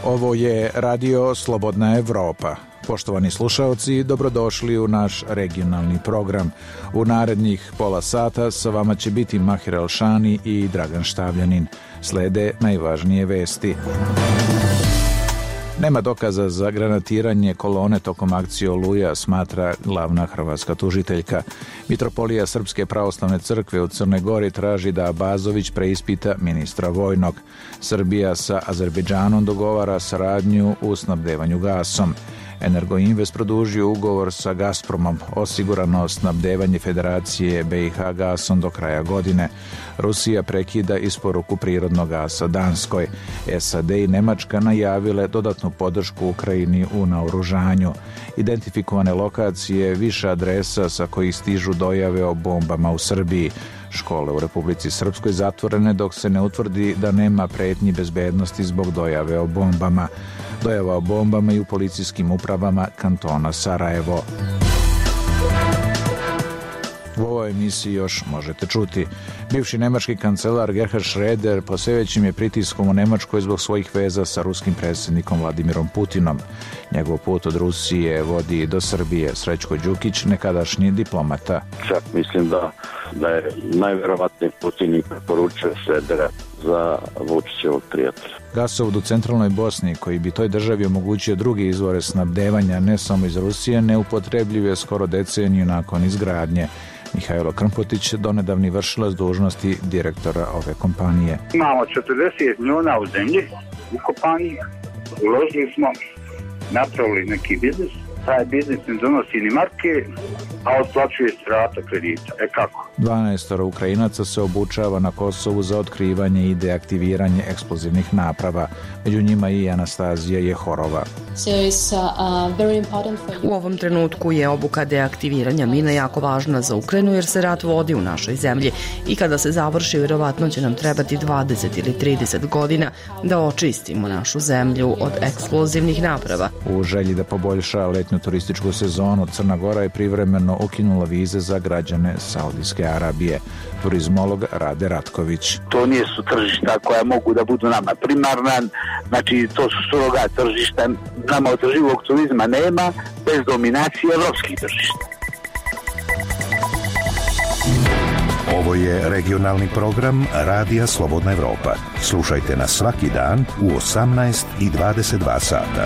Ovo je Radio Slobodna Evropa. Poštovani slušaoci, dobrodošli u naš regionalni program. U narednih pola sata sa vama će biti Mahir Elšani i Dragan Štavljanin. Slede najvažnije vesti. Nema dokaza za granatiranje kolone tokom akcije Oluja, smatra glavna hrvatska tužiteljka. Mitropolija Srpske pravoslavne crkve u Crnoj Gori traži da Abazović preispita ministra vojnog. Srbija sa Azerbejdžanom dogovara saradnju u snabdevanju gasom. Energoinvest produžio ugovor sa Gazpromom, osigurano snabdevanje Federacije BiH gasom do kraja godine. Rusija prekida isporuku prirodnog gasa Danskoj. SAD i Nemačka najavile dodatnu podršku Ukrajini u naoružanju. Identifikovane lokacije, više adresa sa kojih stižu dojave o bombama u Srbiji. Škole u Republici Srpskoj zatvorene dok se ne utvrdi da nema pretnji bezbednosti zbog dojave o bombama. Dojava o bombama i u policijskim upravama kantona Sarajevo. U ovoj emisiji još možete čuti. Bivši nemački kancelar Gerhard Schröder pod sve većim je pritiskom u Nemačkoj zbog svojih veza sa ruskim predsjednikom Vladimirom Putinom. Njegov put od Rusije vodi do Srbije. Srećko Đukić, nekadašnji diplomata. Čak mislim da je najverovatniji Putin i preporučio Schrödera za Vučićevog prijatelja. Gasovod u centralnoj Bosni, koji bi toj državi omogućio druge izvore snabdevanja, ne samo iz Rusije, neupotrebljiv je skoro deceniju nakon izgradnje. Mihajlo Krmpotić, donedavni vršilac dužnosti direktora ove kompanije. Imamo 40 milijuna u zemlji u kompaniji, uložili smo, napravili neki biznis, taj biznis ne donosi ni marke, a otplaćuje se rata kredita. Kako? 12 Ukrajinaca se obučava na Kosovu za otkrivanje i deaktiviranje eksplozivnih naprava. Među njima i Anastazija Jehorova. U ovom trenutku je obuka deaktiviranja mina jako važna za Ukrajinu jer se rat vodi u našoj zemlji i kada se završi, vjerovatno će nam trebati 20 ili 30 godina da očistimo našu zemlju od eksplozivnih naprava. U želji da poboljša letnju turističku sezonu, Crna Gora je privremeno ukinula vize za građane Saudijske Arabije. Turizmolog Rade Ratković. To nisu tržišta koja mogu da budu nama primarna, znači to su surogat tržišta, nama održivog turizma nema bez dominacije evropskih tržišta. Ovo je regionalni program Radija Slobodna Evropa. Slušajte nas svaki dan u 18 i 22 sata.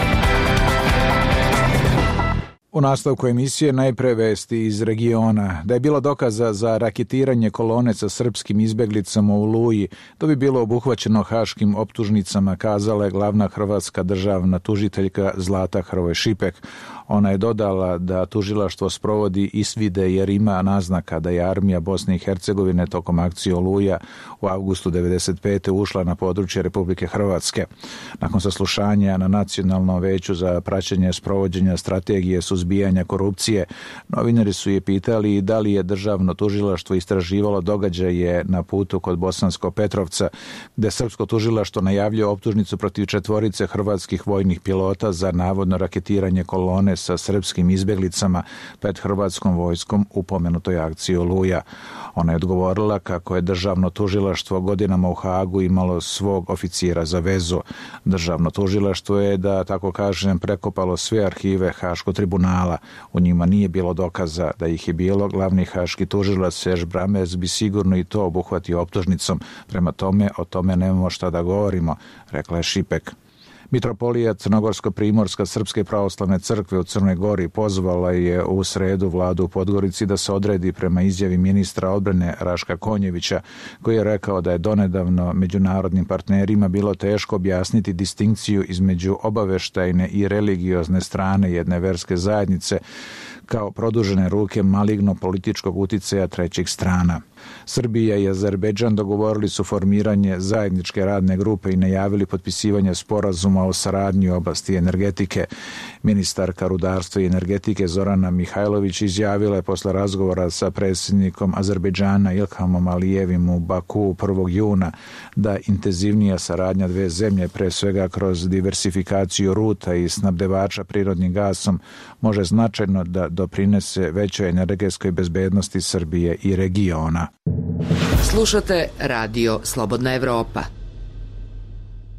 U nastavku emisije najpre vesti iz regiona. Da je bilo dokaza za raketiranje kolone sa srpskim izbeglicama u Oluji, to bi bilo obuhvaćeno haškim optužnicama, kazala je glavna hrvatska državna tužiteljka Zlata Hrvoj Šipek. Ona je dodala da tužilaštvo sprovodi izvide jer ima naznaka da je armija Bosne i Hercegovine tokom akcije Oluja u avgustu 1995. ušla na područje Republike Hrvatske. Nakon saslušanja na Nacionalnom veću za praćenje sprovođenja strategije suzbijanja korupcije, novinari su je pitali da li je državno tužilaštvo istraživalo događaje na putu kod Bosanskog Petrovca, gde srpsko tužilaštvo najavljuje optužnicu protiv 4 hrvatskih vojnih pilota za navodno raketiranje kolone sa srpskim izbjeglicama pred hrvatskom vojskom u pomenutoj akciji Oluja. Ona je odgovorila kako je državno tužilaštvo godinama u Hagu imalo svog oficira za vezu. Državno tužilaštvo je, da tako kažem, prekopalo sve arhive Haškog tribunala. U njima nije bilo dokaza. Da ih je bilo, glavni haški tužilac Serž Bramers bi sigurno i to obuhvatio optužnicom. Prema tome, o tome nemamo šta da govorimo, rekla je Šipek. Mitropolija Crnogorsko-primorska Srpske pravoslavne crkve u Crnoj Gori pozvala je u sredu vladu u Podgorici da se odredi prema izjavi ministra odbrane Raška Konjevića, koji je rekao da je donedavno međunarodnim partnerima bilo teško objasniti distinkciju između obaveštajne i religiozne strane jedne verske zajednice kao produžene ruke maligno političkog uticaja trećih strana. Srbija i Azerbejdžan dogovorili su formiranje zajedničke radne grupe i najavili potpisivanje sporazuma o saradnji u oblasti energetike. Ministarka rudarstva i energetike Zorana Mihajlović izjavila je posle razgovora sa predsjednikom Azerbejdžana Ilhamom Alijevim u Baku 1. juna da intenzivnija saradnja dve zemlje, pre svega kroz diversifikaciju ruta i snabdevača prirodnim gasom, može značajno da doprinese većoj energetskoj bezbednosti Srbije i regiona. Slušate Radio Slobodna Evropa.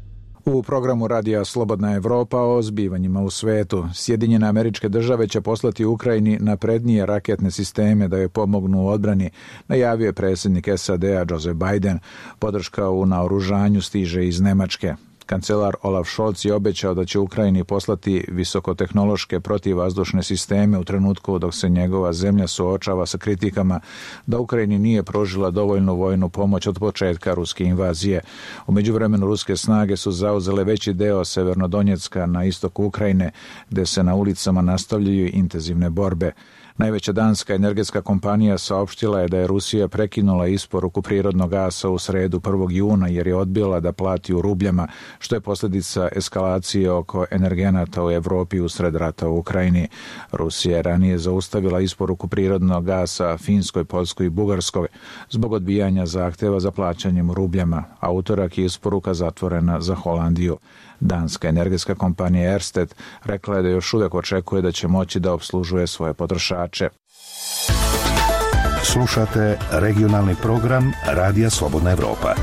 U programu Radija Slobodna Evropa o zbivanjima u svetu. Sjedinjene Američke Države će poslati Ukrajini naprednije raketne sisteme da joj pomognu u odbrani, najavio je predsjednik SAD-a Joe Biden. Podrška u naoružanju stiže iz Nemačke. Kancelar Olaf Scholz je obećao da će Ukrajini poslati visokotehnološke protivvazdušne sisteme u trenutku dok se njegova zemlja suočava sa kritikama da Ukrajini nije pružila dovoljnu vojnu pomoć od početka ruske invazije. U međuvremenu ruske snage su zauzele veći deo Severnodonjecka na istoku Ukrajine, gde se na ulicama nastavljaju intenzivne borbe. Najveća danska energetska kompanija saopštila je da je Rusija prekinula isporuku prirodnog gasa u sredu 1. juna jer je odbila da plati u rubljama, što je posljedica eskalacije oko energenata u Evropi usred rata u Ukrajini. Rusija je ranije zaustavila isporuku prirodnog gasa Finskoj, Poljskoj i Bugarskoj zbog odbijanja zahteva za plaćanjem u rubljama, a utorak je isporuka zatvorena za Holandiju. Danska energetska kompanija Ørsted rekla je da još uvijek očekuje da će moći da opslužuje svoje potrošače. Slušate regionalni program Radija Slobodna Evropa.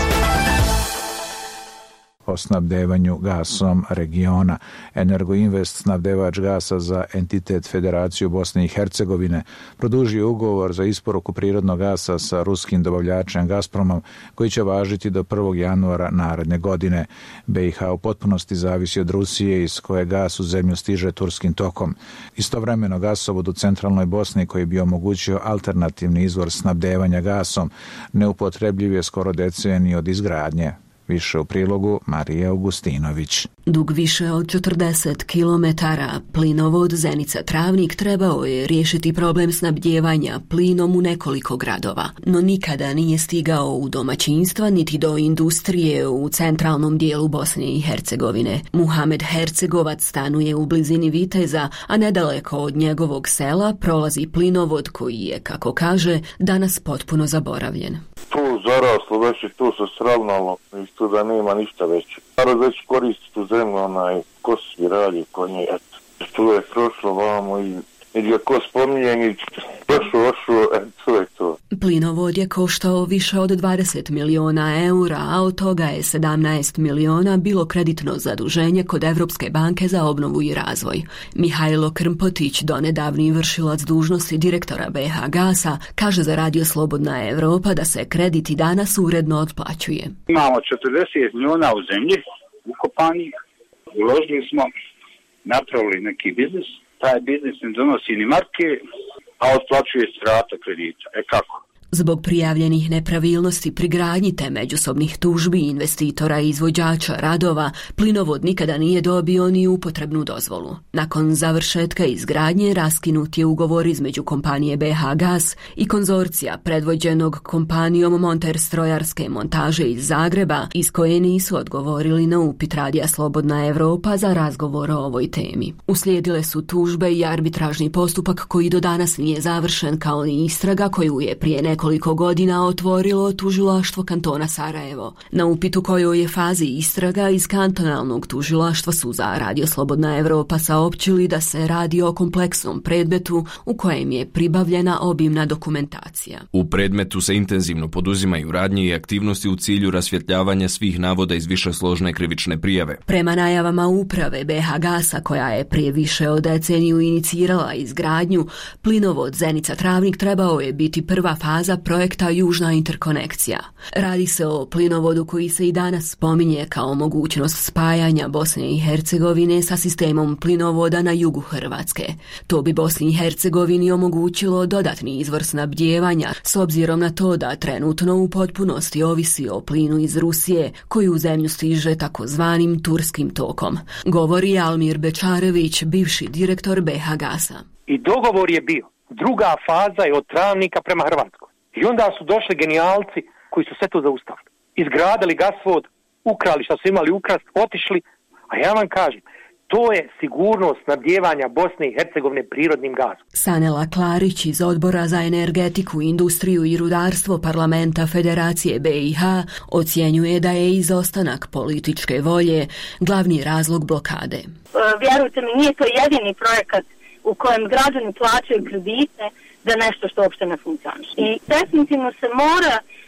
O snabdevanju gasom regiona. Energoinvest, snabdevač gasa za entitet Federaciju Bosne i Hercegovine, produžio ugovor za isporuku prirodnog gasa sa ruskim dobavljačem Gazpromom, koji će važiti do 1. januara naredne godine. BiH u potpunosti zavisi od Rusije, iz koje gas u zemlju stiže turskim tokom. Istovremeno gasovod u centralnoj Bosni, koji bi omogućio alternativni izvor snabdevanja gasom, neupotrebljiv je skoro deceniju od izgradnje. Više u prilogu Marija Augustinović. Dug više od 40 km, plinovod Zenica-Travnik trebao je riješiti problem snabdijevanja plinom u nekoliko gradova, no nikada nije stigao u domaćinstva niti do industrije u centralnom dijelu Bosne i Hercegovine. Muhamed Hercegovac stanuje u blizini Viteza, a nedaleko od njegovog sela prolazi plinovod koji je, kako kaže, danas potpuno zaboravljen. Tu zaraslo već i tu se sravnalo, isto da nema ništa veće. Narod već koristi tu zemlju, ko svi radi, ko nije, eto. Tu je prošlo vamo i gdje ko spominje, i prošlo, to je to. Plinovod je koštao više od 20 miliona eura, a od toga je 17 miliona bilo kreditno zaduženje kod Evropske banke za obnovu i razvoj. Mihajlo Krmpotić, donedavni vršilac dužnosti direktora BiH Gasa, kaže za Radio Slobodna Evropa da se kredit i danas uredno otplaćuje. Imamo 40 miliona u zemlji, ukopanih, uložili smo, napravili neki biznis, taj biznis ne donosi ni marke, a otplaćuje se rata kredita. Kako? Zbog prijavljenih nepravilnosti pri gradnji te međusobnih tužbi investitora i izvođača radova, plinovod nikada nije dobio ni upotrebnu dozvolu. Nakon završetka izgradnje raskinut je ugovor između kompanije BiH Gas i konzorcija predvođenog kompanijom Monter strojarske montaže iz Zagreba, iz koje nisu odgovorili na upit Radija Slobodna Evropa za razgovor o ovoj temi. Uslijedile su tužbe i arbitražni postupak koji do danas nije završen, kao ni istraga koju je prije nekoliko godina otvorilo tužilaštvo kantona Sarajevo. Na upitu kojoj je fazi istraga iz kantonalnog tužilaštva su za Radio Slobodna Evropa saopćili da se radi o kompleksnom predmetu u kojem je pribavljena obimna dokumentacija. U predmetu se intenzivno poduzimaju radnje i aktivnosti u cilju rasvjetljavanja svih navoda iz višesložne krivične prijave. Prema najavama uprave BiH Gasa, koja je prije više od deceniju inicirala izgradnju, plinovod Zenica-Travnik trebao je biti prva faza projekta Južna interkonekcija. Radi se o plinovodu koji se i danas spominje kao mogućnost spajanja Bosne i Hercegovine sa sistemom plinovoda na jugu Hrvatske. To bi Bosni i Hercegovini omogućilo dodatni izvor snabdijevanja, s obzirom na to da trenutno u potpunosti ovisi o plinu iz Rusije, koji u zemlju stiže takozvanim turskim tokom. Govori Almir Bečarević, bivši direktor BiH Gasa. I dogovor je bio. Druga faza je od Travnika prema Hrvatskoj. I onda su došli genijalci koji su sve to zaustavili. Izgradili gasvod, ukrali što su imali ukrast, otišli, a ja vam kažem, to je sigurnost snabdijevanja Bosne i Hercegovine prirodnim gazom. Sanela Klarić iz Odbora za energetiku, industriju i rudarstvo Parlamenta Federacije BiH ocjenjuje da je izostanak političke volje glavni razlog blokade. Vjerujte mi, nije to jedini projekat u kojem građani plaćaju kredite za nešto što uopšte ne funkcioniše. I definitivno se mora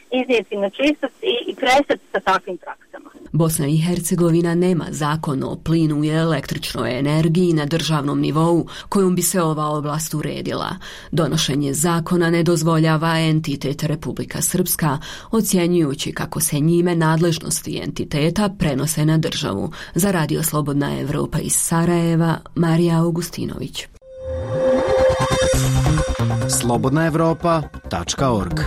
iznijeti na čistac i prestati sa takvim praksama. Bosna i Hercegovina nema zakon o plinu i električnoj energiji na državnom nivou kojom bi se ova oblast uredila. Donošenje zakona ne dozvoljava entitet Republika Srpska, ocjenjujući kako se njime nadležnosti entiteta prenose na državu. Za Radio Slobodna Evropa iz Sarajeva, Marija Augustinović. slobodnaevropa.org.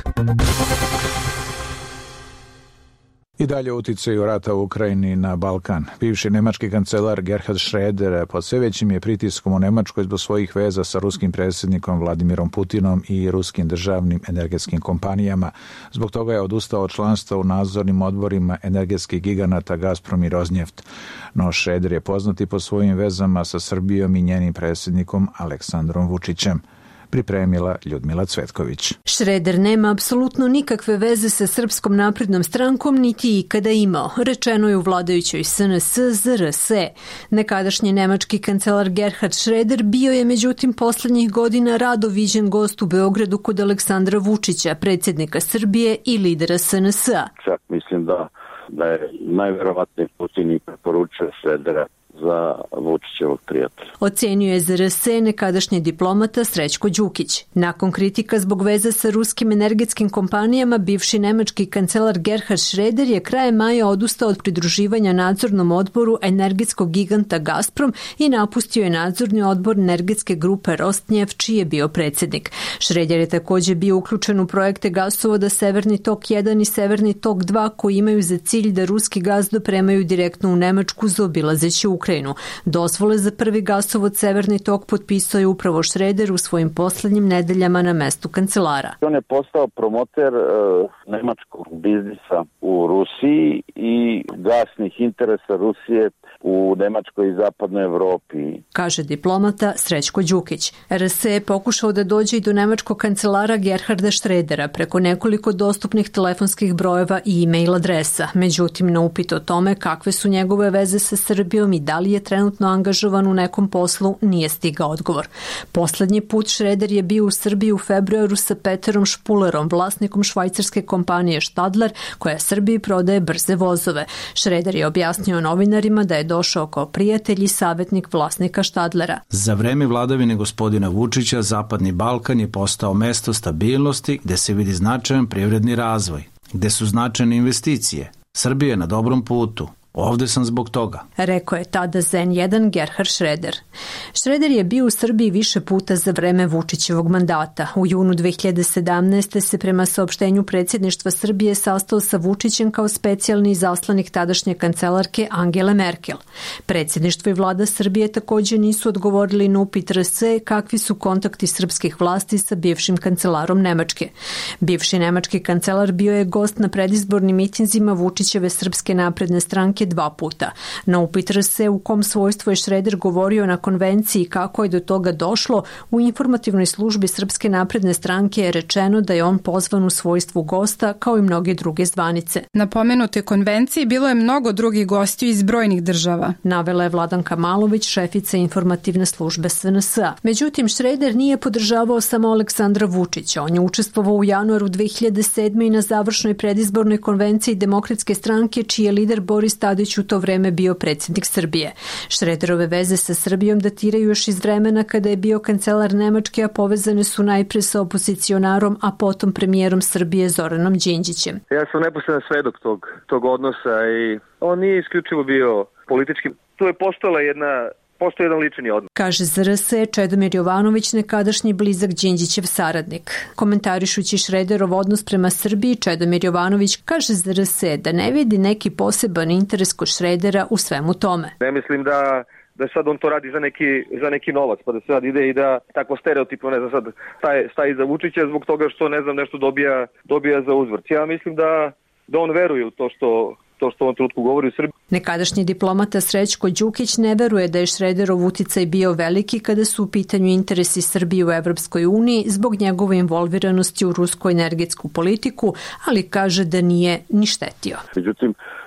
I dalje uticaju rata u Ukrajini na Balkan. Bivši nemački kancelar Gerhard Schröder pod sve većim je pritiskom u Nemačkoj zbog svojih veza sa ruskim predsjednikom Vladimirom Putinom i ruskim državnim energetskim kompanijama. Zbog toga je odustao od članstva u nadzornim odborima energetskih giganata Gazprom i Rosneft. No Schröder je poznati po svojim vezama sa Srbijom i njenim predsjednikom Aleksandrom Vučićem. Pripremila Ljudmila Cvetković. Schröder nema apsolutno nikakve veze sa Srpskom naprednom strankom, niti ikada imao, rečeno je u vladajućoj SNS ZRS. Nekadašnji nemački kancelar Gerhard Schröder bio je međutim poslednjih godina rado viđen gost u Beogradu kod Aleksandra Vučića, predsjednika Srbije i lidera SNS-a. Čak mislim da je najverovatnije Putin i preporučuje Schrödera za Vučićevog prijatelja. Ocenio je ZRS nekadašnji diplomata Srećko Đukić. Nakon kritika zbog veza sa ruskim energetskim kompanijama, bivši nemački kancelar Gerhard Schröder je krajem maja odustao od pridruživanja nadzornom odboru energetskog giganta Gazprom i napustio je nadzorni odbor energetske grupe Rosneft, čiji je bio predsjednik. Schröder je također bio uključen u projekte gasovoda Severni tok 1 i Severni tok 2 koji imaju za cilj da ruski gaz dopremaju direktno u Nemačku zaobilazeći Ukrajinu. Dozvole za prvi gasovod Severni tok potpisao je upravo Schröder u svojim poslednjim nedeljama na mestu kancelara. On je postao promoter nemačkog biznisa u Rusiji i gasnih interesa Rusije u Nemačkoj i zapadnoj Evropi. Kaže diplomata Srećko Đukić. RS je pokušao da dođe i do nemačkog kancelara Gerharda Schrödera preko nekoliko dostupnih telefonskih brojeva i e-mail adresa. Međutim, na upit o tome kakve su njegove veze sa Srbijom i da li je trenutno angažovan u nekom poslu, nije stigao odgovor. Poslednji put Schröder je bio u Srbiji u februaru sa Peterom Špulerom, vlasnikom švajcarske kompanije Stadler, koja Srbiji prodaje brze vozove. Schröder je objasnio novinarima da je došao kao prijatelj i savjetnik vlasnika Stadlera. Za vreme vladavine gospodina Vučića, Zapadni Balkan je postao mesto stabilnosti gde se vidi značajan privredni razvoj, gde su značajne investicije. Srbija je na dobrom putu. Ovde sam zbog toga, rekao je tada Zen1 Gerhard Schröder. Schröder je bio u Srbiji više puta za vreme Vučićevog mandata. U junu 2017. se prema saopštenju predsjedništva Srbije sastao sa Vučićem kao specijalni izaslanik tadašnje kancelarke Angele Merkel. Predsjedništvo i vlada Srbije također nisu odgovorili na upit RS kakvi su kontakti srpskih vlasti sa bivšim kancelarom Nemačke. Bivši nemački kancelar bio je gost na predizbornim mitinzima Vučićeve Srpske napredne stranke 2 puta. Na upit RS u kom svojstvu je Schröder govorio na konvenciji kako je do toga došlo, u informativnoj službi Srpske napredne stranke je rečeno da je on pozvan u svojstvu gosta kao i mnoge druge zvanice. Na pomenutoj konvenciji bilo je mnogo drugih gostiju iz brojnih država. Navela je Vladanka Malović, šefica informativne službe SNS-a. Međutim, Schröder nije podržavao samo Aleksandra Vučića. On je učestvovao u januaru 2007. i na završnoj predizbornoj konvenciji Demokratske stranke, čiji je lider Boris Tadić u to vreme bio predsjednik Srbije. Schröderove veze sa Srbijom datiraju još iz vremena kada je bio kancelar Nemačke, a povezane su najpre sa opozicionarom, a potom premijerom Srbije Zoranom Đinđićem. Ja sam neposredan svedok tog odnosa i on nije isključivo bio politički. Tu je postoji jedan lični odnos. Kaže ZRS Čedomir Jovanović, nekadašnji blizak Đinđićev saradnik. Komentarišući Schröderov odnos prema Srbiji, Čedomir Jovanović kaže ZRS da ne vidi neki poseban interes kod Schrödera u svemu tome. Ne mislim da sad on to radi za neki novac, pa da sad ide i da tako stereotipno, ne znam sad, staje iza Vučića zbog toga što, ne znam, nešto dobija za uzvrt. Ja mislim da on veruje u to što u ovom trenutku govori u Srbiji. Nekadašnji diplomata Srećko Đukić ne veruje da je Schröderov uticaj bio veliki kada su u pitanju interesi Srbije u Evropskoj uniji zbog njegove involviranosti u rusku energetsku politiku, ali kaže da nije ni štetio. Međutim,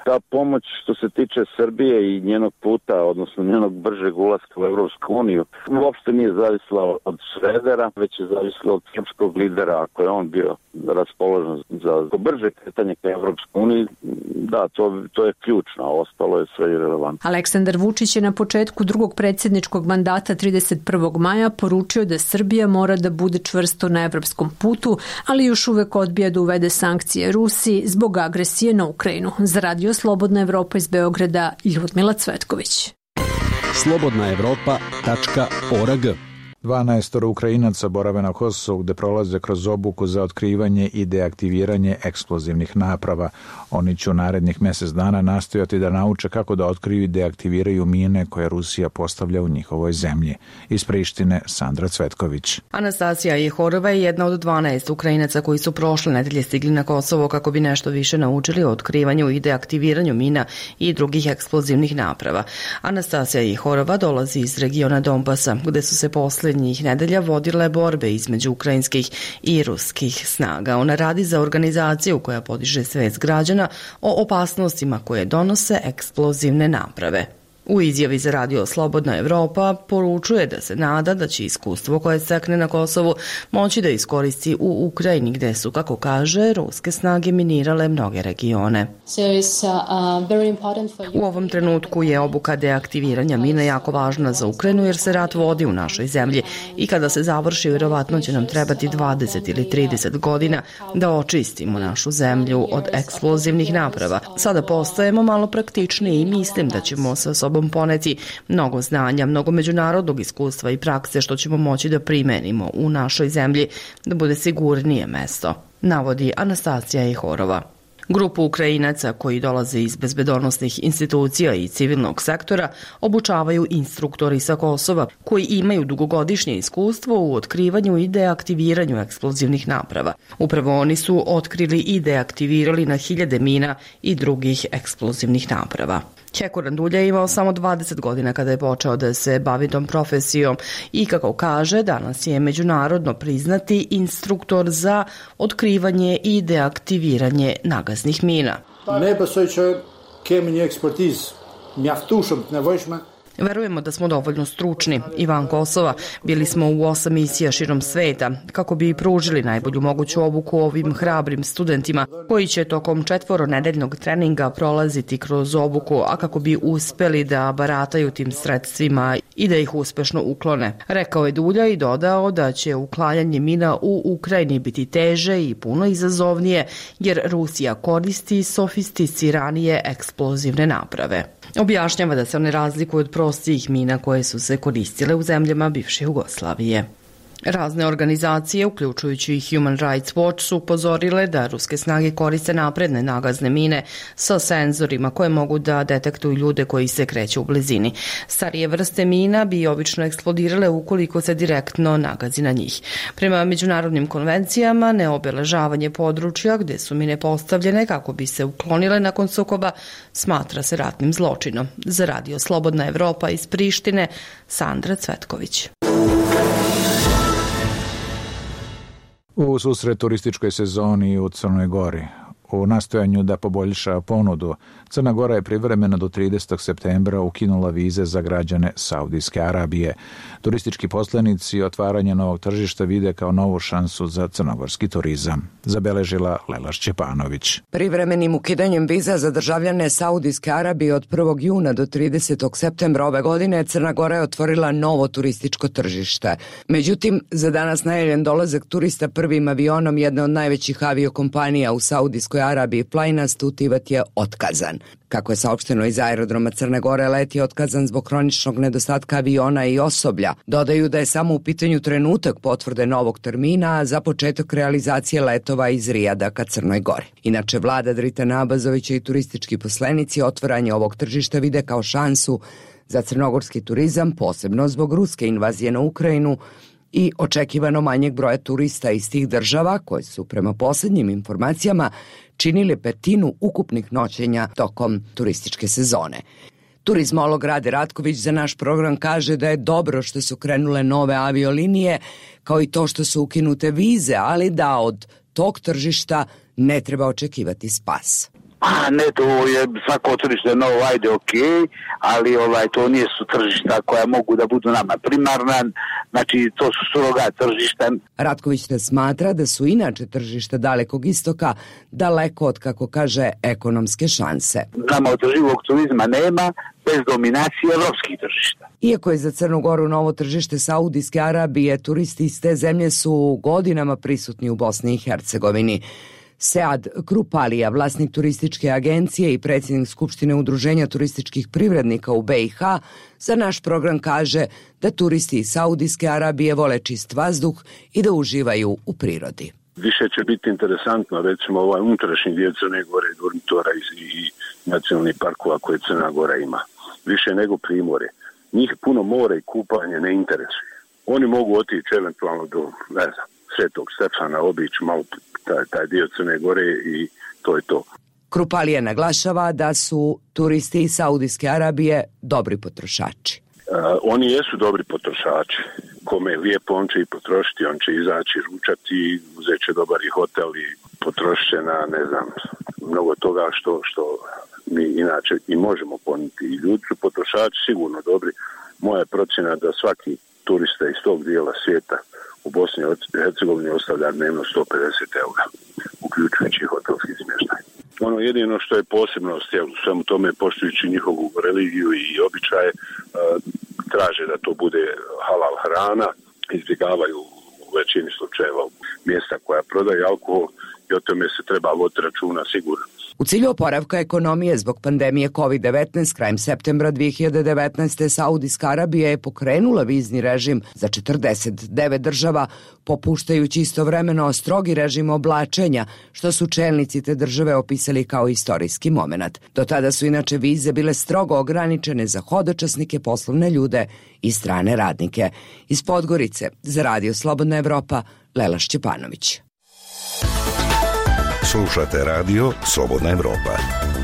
Ta pomoć što se tiče Srbije i njenog puta, odnosno njenog bržeg ulaska u Evropsku uniju, uopšte nije zavisla od Šredera, već je zavisla od srpskog lidera. Ako je on bio raspoložen za brže kretanje ka Evropskoj uniji, da, to je ključno, a ostalo je sve irelevantno. Aleksandar Vučić je na početku drugog predsjedničkog mandata 31. maja poručio da Srbija mora da bude čvrsto na evropskom putu, ali još uvek odbija da uvede sankcije Rusiji zbog agresije na Ukrajinu. Za Radio Slobodna Evropa iz Beograda, Ljudmila Cvetković. slobodnaevropa.org 12 Ukrajinaca borave na Kosovu gde prolaze kroz obuku za otkrivanje i deaktiviranje eksplozivnih naprava. Oni će u narednih mjesec dana nastojati da nauče kako da otkriju i deaktiviraju mine koje Rusija postavlja u njihovoj zemlji. Iz Prištine, Sandra Cvetković. Anastasija Jehorova je jedna od 12 Ukrajinaca koji su prošle nedelje stigli na Kosovo kako bi nešto više naučili o otkrivanju i deaktiviranju mina i drugih eksplozivnih naprava. Anastasija Jehorova dolazi iz regiona Donbasa, gde su se posljednjih nedelja vodile borbe između ukrajinskih i ruskih snaga. Ona radi za organizaciju koja podiže svest građana o opasnostima koje donose eksplozivne naprave. U izjavi za Radio Slobodna Evropa poručuje da se nada da će iskustvo koje stekne na Kosovu moći da iskoristi u Ukrajini gde su, kako kaže, ruske snage minirale mnoge regione. U ovom trenutku je obuka deaktiviranja mina jako važna za Ukrajinu jer se rat vodi u našoj zemlji i kada se završi, vjerovatno će nam trebati 20 ili 30 godina da očistimo našu zemlju od eksplozivnih naprava. Sada postajemo malo praktičniji i mislim da ćemo sa sobom poneti mnogo znanja, mnogo međunarodnog iskustva i prakse što ćemo moći da primenimo u našoj zemlji da bude sigurnije mesto, navodi Anastasija Jehorova. Grupu Ukrajinaca koji dolaze iz bezbedonosnih institucija i civilnog sektora obučavaju instruktori sa Kosova koji imaju dugogodišnje iskustvo u otkrivanju i deaktiviranju eksplozivnih naprava. Upravo oni su otkrili i deaktivirali na hiljade mina i drugih eksplozivnih naprava. Ćeko Randulja je imao samo 20 godina kada je počeo da se bavi tom profesijom i, kako kaže, danas je međunarodno priznati instruktor za otkrivanje i deaktiviranje nagaznih mina. Ne besoj që kemi një ekspertizë mjaftueshëm të nevojshme. Verujemo da smo dovoljno stručni i van Kosova. Bili smo u 8 misija širom sveta kako bi pružili najbolju moguću obuku ovim hrabrim studentima koji će tokom 4-nedeljnog treninga prolaziti kroz obuku, a kako bi uspeli da barataju tim sredstvima i da ih uspešno uklone. Rekao je Dulja i dodao da će uklanjanje mina u Ukrajini biti teže i puno izazovnije jer Rusija koristi sofisticiranije eksplozivne naprave. Objašnjava da se one razlikuju od prostijih mina koje su se koristile u zemljama bivše Jugoslavije. Razne organizacije, uključujući i Human Rights Watch, su upozorile da ruske snage koriste napredne nagazne mine sa senzorima koje mogu da detektuju ljude koji se kreću u blizini. Starije vrste mina bi obično eksplodirale ukoliko se direktno nagazi na njih. Prema međunarodnim konvencijama, neobeležavanje područja gde su mine postavljene kako bi se uklonile nakon sukoba smatra se ratnim zločinom. Za Radio Slobodna Evropa iz Prištine, Sandra Cvetković. U susret turističkoj sezoni u Crnoj Gori, u nastojanju da poboljša ponudu, Crna Gora je privremeno do 30. septembra ukinula vize za građane Saudijske Arabije. Turistički poslanici otvaranje novog tržišta vide kao novu šansu za crnogorski turizam, zabeležila Lela Šćepanović. Privremenim ukidanjem viza za državljane Saudijske Arabije od 1. juna do 30. septembra ove godine Crna Gora je otvorila novo turističko tržište. Međutim, za danas najavljen dolazak turista prvim avionom jedne od najvećih aviokompanija u Saudijskoj Arabiji, Flynas Tutivat, je otkazan. Kako je saopšteno iz aerodroma Crne Gore, let je otkazan zbog hroničnog nedostatka aviona i osoblja. Dodaju da je samo u pitanju trenutak potvrde novog termina za početak realizacije letova iz Rijada ka Crnoj Gori. Inače, vlada Dritana Abazovića i turistički poslenici otvaranje ovog tržišta vide kao šansu za crnogorski turizam, posebno zbog ruske invazije na Ukrajinu i očekivano manjeg broja turista iz tih država koje su prema posljednjim informacijama činili petinu ukupnih noćenja tokom turističke sezone. Turizmolog Rade Ratković za naš program kaže da je dobro što su krenule nove aviolinije, kao i to što su ukinute vize, ali da od tog tržišta ne treba očekivati spas. Ne, to je svako tržište novo, ajde, ali to nije su tržišta koja mogu da budu nama primarna, znači to su surogat tržišta. Ratković ne smatra da su inače tržišta Dalekog istoka daleko od, kako kaže, ekonomske šanse. Nama održivog turizma nema bez dominacije evropskih tržišta. Iako je za Crnu Goru novo tržište Saudijske Arabije, turisti iz te zemlje su godinama prisutni u Bosni i Hercegovini. Sead Krupalija, vlasnik turističke agencije i predsjednik Skupštine Udruženja turističkih privrednika u BiH, za naš program kaže da turisti iz Saudijske Arabije vole čist vazduh i da uživaju u prirodi. Više će biti interesantno, recimo, ovaj unutrašnji dio Crne Gore, Dormitora i nacionalnih parkova koje Crna Gora ima. Više nego Primorje. Njih puno more i kupanje ne interesuje. Oni mogu otići eventualno do, Svetog Stefana, obići malo taj dio Crne Gore i to je to. Krupalija naglašava da su turisti iz Saudijske Arabije dobri potrošači. Oni jesu dobri potrošači. Kome je lijepo, on će i potrošiti, on će izaći, ručati, uzet će dobar i hotel i potrošit će na, mnogo toga što mi inače i možemo ponuditi. I ljudi su potrošači sigurno dobri. Moja je procjena da svaki turista iz tog dijela svijeta u Bosni i Hercegovini ostavlja dnevno 150 eura, uključujući hotelski smještaj. Ono jedino što je posebnost, u svemu tome, poštujući njihovu religiju i običaje, traže da to bude halal hrana, izbjegavaju u većini slučajeva mjesta koja prodaju alkohol i o tome se treba voditi računa sigurno. U cilju oporavka ekonomije zbog pandemije COVID-19 krajem septembra 2019. Saudijska Arabija je pokrenula vizni režim za 49 država, popuštajući istovremeno strogi režim oblačenja, što su čelnici te države opisali kao istorijski moment. Do tada su inače vize bile strogo ograničene za hodočasnike, poslovne ljude i strane radnike. Iz Podgorice za Radio Slobodna Evropa, Lela Šćepanović. Slušate Radio Slobodna Evropa.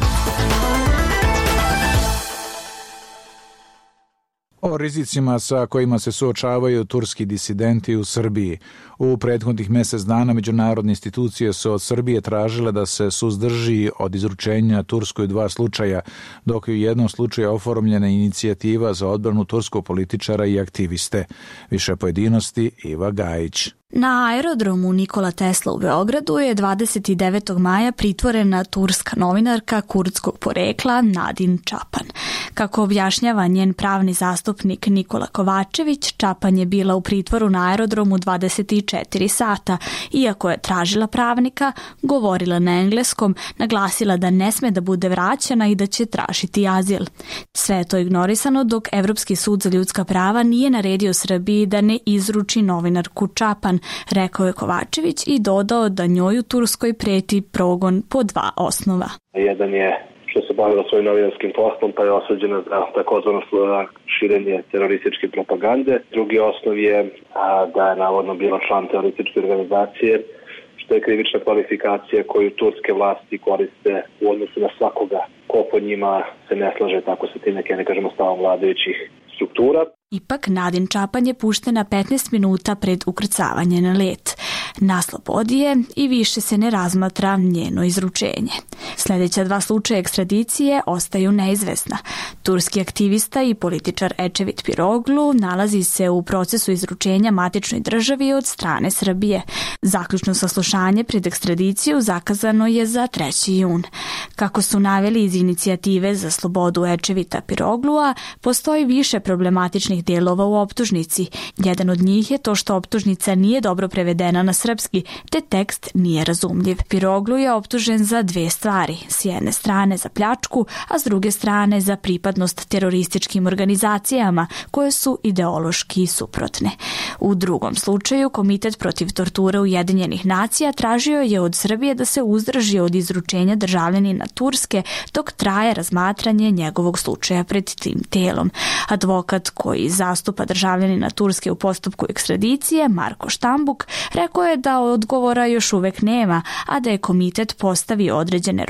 O rizicima sa kojima se suočavaju turski disidenti u Srbiji. U prethodnih mjesec dana međunarodne institucije su od Srbije tražile da se suzdrži od izručenja Turskoj 2 slučaja, dok je u jednom slučaju oformljena inicijativa za odbranu turskog političara i aktiviste. Više pojedinosti Iva Gajić. Na aerodromu Nikola Tesla u Beogradu je 29. maja pritvorena turska novinarka kurdskog porekla Nadin Čapan. Kako objašnjava njen pravni zastupnik Nikola Kovačević, Čapan je bila u pritvoru na aerodromu 24 sata. Iako je tražila pravnika, govorila na engleskom, naglasila da ne sme da bude vraćena i da će tražiti azil. Sve je to ignorisano dok Evropski sud za ljudska prava nije naredio Srbiji da ne izruči novinarku Čapan, rekao je Kovačević i dodao da njoj u Turskoj preti progon po 2 osnova. Jedan je što se bavila svojim novinarskim poslom pa je osuđena za takozvano širenje terorističke propagande. Drugi osnov je da je navodno bila član terorističke organizacije, što je krivična kvalifikacija koju turske vlasti koriste u odnosu na svakoga ko po njima se ne slaže tako sa tim neke, ne kažemo, stavom vladajućih struktura. Ipak Nadin Čapan je puštena 15 minuta pred ukrcavanje na let. Na slobodi je i više se ne razmatra njeno izručenje. Sljedeća 2 slučaja ekstradicije ostaju neizvesna. Turski aktivista i političar Ečevit Piroglu nalazi se u procesu izručenja matičnoj državi od strane Srbije. Zaključno saslušanje pred ekstradiciju zakazano je za 3. jun. Kako su naveli iz inicijative za slobodu Ečevita Piroglua, postoji više problematičnih dijelova u optužnici. Jedan od njih je to što optužnica nije dobro prevedena na srpski, te tekst nije razumljiv. Piroglu je optužen za 2 stvari. S jedne strane za pljačku, a s druge strane za pripadnost terorističkim organizacijama koje su ideološki suprotne. U drugom slučaju, Komitet protiv torture Ujedinjenih nacija tražio je od Srbije da se uzdrži od izručenja državljanina Turske dok traje razmatranje njegovog slučaja pred tim telom. Advokat koji zastupa državljanina Turske u postupku ekstradicije, Marko Štambuk, rekao je da odgovora još uvek nema, a da je komitet postavio određene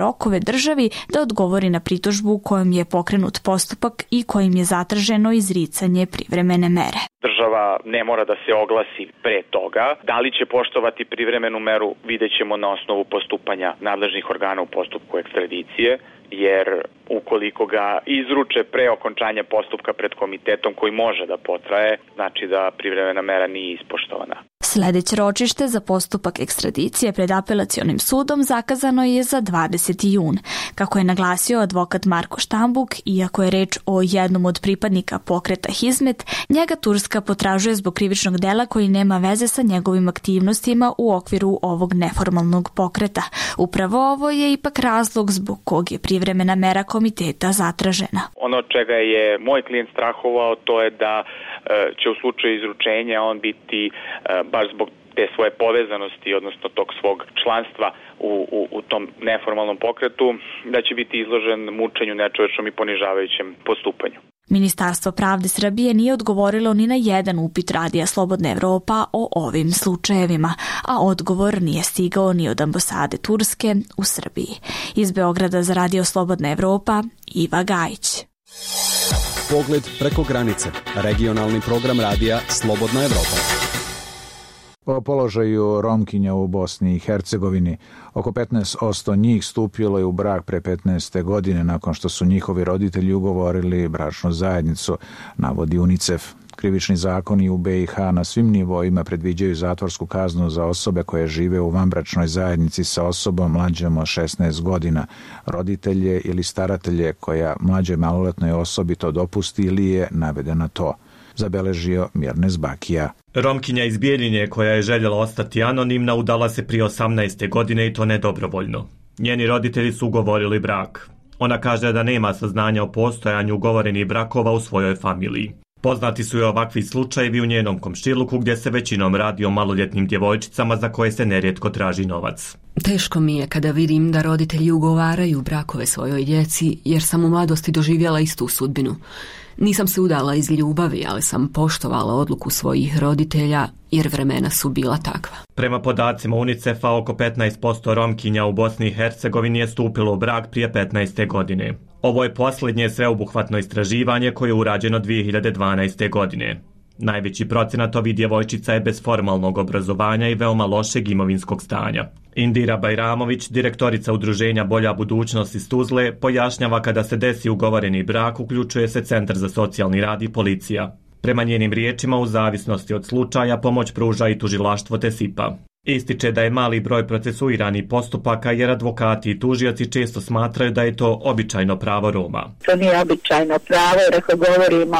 rokove državi da odgovori na pritužbu kojom je pokrenut postupak i kojim je zatraženo izricanje privremene mere. Država ne mora da se oglasi pre toga. Da li će poštovati privremenu meru, vidjet ćemo na osnovu postupanja nadležnih organa u postupku ekstradicije, jer ukoliko ga izruče pre okončanja postupka pred komitetom koji može da potraje, znači da privremena mera nije ispoštovana. Sledeće ročište za postupak ekstradicije pred apelacionim sudom zakazano je za 20. jun. Kako je naglasio advokat Marko Štambuk, iako je reč o jednom od pripadnika pokreta Hizmet, njega Turska potražuje zbog krivičnog dela koji nema veze sa njegovim aktivnostima u okviru ovog neformalnog pokreta. Upravo ovo je ipak razlog zbog kog je privremena mera komiteta zatražena. Ono od čega je moj klijent strahovao, to je da će u slučaju izručenja on biti baš zbog te svoje povezanosti, odnosno tog svog članstva u tom neformalnom pokretu, da će biti izložen mučenju, nečovečnom i ponižavajućem postupanju. Ministarstvo pravde Srbije nije odgovorilo ni na jedan upit Radija Slobodna Evropa o ovim slučajevima, a odgovor nije stigao ni od ambasade Turske u Srbiji. Iz Beograda za Radio Slobodna Evropa, Iva Gajić. Pogled preko granice. Regionalni program Radija Slobodna Evropa. O položaju Romkinja u Bosni i Hercegovini. Oko 15% njih stupilo je u brak pre 15. godine nakon što su njihovi roditelji ugovorili bračnu zajednicu, navodi UNICEF. Krivični zakoni u BiH na svim nivoima predviđaju zatvorsku kaznu za osobe koje žive u vanbračnoj zajednici sa osobom mlađom od 16 godina, roditelje ili staratelje koja mlađoj maloletnoj osobi to dopusti ili je navedena to, zabeležio Mirnes Bakija. Romkinja iz Bijeljine koja je željela ostati anonimna udala se prije 18. godine i to nedobrovoljno. Njeni roditelji su ugovorili brak. Ona kaže da nema saznanja o postojanju ugovorenih brakova u svojoj familiji. Poznati su i ovakvi slučajevi u njenom komšiluku gdje se većinom radi o maloljetnim djevojčicama za koje se nerijetko traži novac. Teško mi je kada vidim da roditelji ugovaraju brakove svojoj djeci jer sam u mladosti doživjela istu sudbinu. Nisam se udala iz ljubavi, ali sam poštovala odluku svojih roditelja jer vremena su bila takva. Prema podacima UNICEF-a, oko 15% Romkinja u Bosni i Hercegovini je stupilo u brak prije 15. godine. Ovo je posljednje sveobuhvatno istraživanje koje je urađeno 2012. godine. Najveći procenat ovih djevojčica je bez formalnog obrazovanja i veoma lošeg imovinskog stanja. Indira Bajramović, direktorica udruženja Bolja budućnost iz Tuzle, pojašnjava kada se desi ugovoreni brak, uključuje se Centar za socijalni rad i policija. Prema njenim riječima, u zavisnosti od slučaja, pomoć pruža i tužilaštvo te SIPA. Ističe da je mali broj procesuiranih postupaka jer advokati i tužioci često smatraju da je to običajno pravo Roma. To nije običajno pravo jer ako govorimo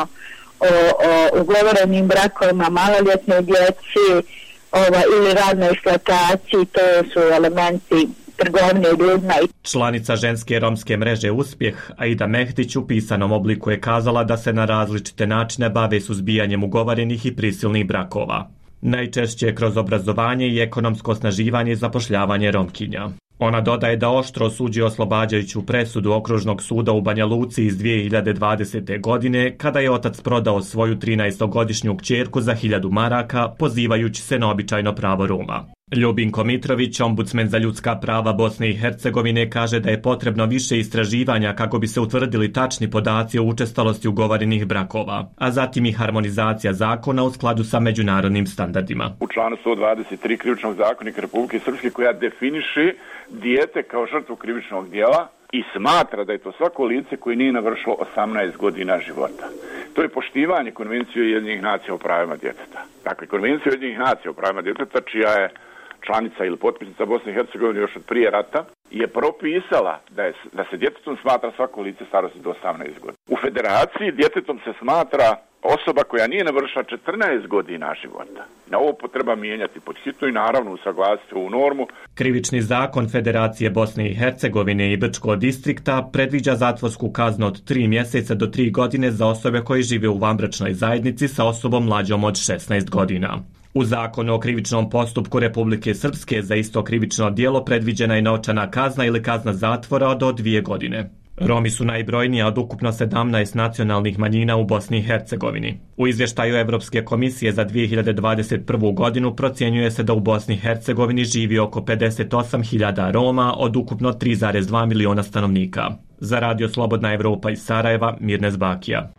o ugovorenim brakovima maloljetnoj djeci ili radnoj eksploataciji, to su elementi trgovine ljudima. Članica ženske romske mreže Uspjeh, Aida Mehdić, u pisanom obliku je kazala da se na različite načine bave suzbijanjem ugovorenih i prisilnih brakova. Najčešće kroz obrazovanje i ekonomsko osnaživanje i zapošljavanje Romkinja. Ona dodaje da oštro osuđuje oslobađajuću presudu Okružnog suda u Banja Luci iz 2020. godine, kada je otac prodao svoju 13-godišnju kćerku za 1000 maraka, pozivajući se na običajno pravo Roma. Ljubinko Mitrović, ombudsmen za ljudska prava Bosne i Hercegovine, kaže da je potrebno više istraživanja kako bi se utvrdili tačni podaci o učestalosti ugovorenih brakova, a zatim i harmonizacija zakona u skladu sa međunarodnim standardima. U članu 123 Krivičnog zakonika Republike Srpske koja definiše dijete kao žrtvu krivičnog djela i smatra da je to svako lice koje nije navršilo 18 godina života. To je poštivanje Konvencije Ujedinjenih nacija o pravima djeteta. Dakle, Konvencija Ujedinjenih nacija o pravima djeteta, čija je članica ili potpisnica Bosne i Hercegovine još od prije rata, je propisala da se djetetom smatra svako lice starosti do 18 godina. U federaciji djetetom se smatra osoba koja nije navršila 14 godina života. Na ovo treba mijenjati pod hitno i naravno usaglasiti ovu normu. Krivični zakon Federacije Bosne i Hercegovine i Brčkog distrikta predviđa zatvorsku kaznu od 3 mjeseca do 3 godine za osobe koje žive u vanbračnoj zajednici sa osobom mlađom od 16 godina. U zakonu o krivičnom postupku Republike Srpske za isto krivično djelo predviđena je novčana kazna ili kazna zatvora do 2 godine. Romi su najbrojnija od ukupno 17 nacionalnih manjina u Bosni i Hercegovini. U izvještaju Evropske komisije za 2021. godinu procjenjuje se da u Bosni i Hercegovini živi oko 58.000 Roma od ukupno 3,2 miliona stanovnika. Za Radio Slobodna Evropa iz Sarajeva, Mirnes Bakija.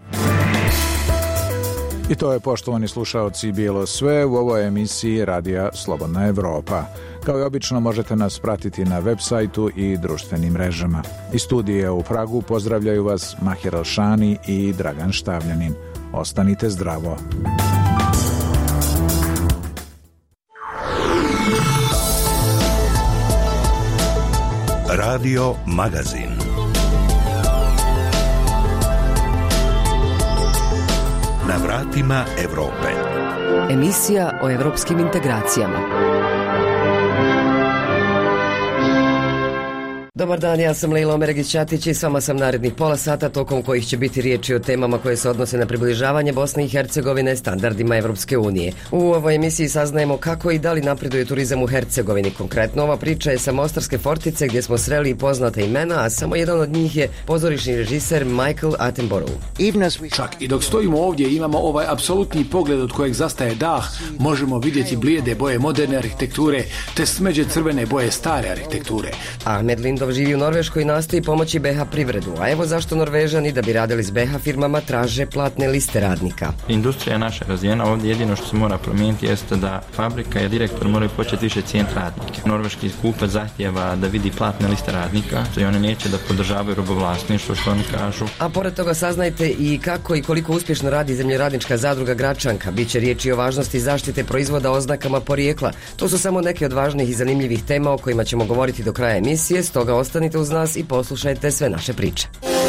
I to je, poštovani slušaoci, bilo sve u ovoj emisiji Radija Slobodna Evropa. Kao i obično možete nas pratiti na web sajtu i društvenim mrežama. Iz studija u Pragu pozdravljaju vas Mahir Alšani i Dragan Štavljanin. Ostanite zdravo. Radio Magazin. Na vratima Evrope. Emisija o evropskim integracijama. Dobar dan, ja sam Lejla Omeregić-Ćatić i s vama sam narednih pola sata, tokom kojih će biti riječi o temama koje se odnose na približavanje Bosne i Hercegovine standardima Evropske unije. U ovoj emisiji saznajemo kako i da li napreduje turizam u Hercegovini. Konkretno, ova priča je sa Mostarske Fortice gdje smo sreli i poznata imena, a samo jedan od njih je pozorišni režiser Michael Attenborough. Čak i dok stojimo ovdje imamo ovaj apsolutni pogled od kojeg zastaje dah, možemo vidjeti blijede boje moderne arhitekture te smeđe crvene boje stare arhitekture. Ahmed Lindov živi u Norveškoj i nastoji pomoći BH privredu, a evo zašto Norvežani da bi radili s BH firmama traže platne liste radnika. Industrija je naša razvijena, ovdje jedino što se mora promijeniti jeste da fabrika i direktor moraju početi više cijeniti radnike. Norveški kupac zahtjeva da vidi platne liste radnika, i oni neće da podržavaju robovlasništvo, što oni kažu. A pored toga saznajte i kako i koliko uspješno radi zemljoradnička zadruga Gračanka. Biće riječi o važnosti zaštite proizvoda oznakama porijekla. To su samo neke od važnih i zanimljivih tema o kojima ćemo govoriti do kraja emisije, stoga ostanite uz nas i poslušajte sve naše priče.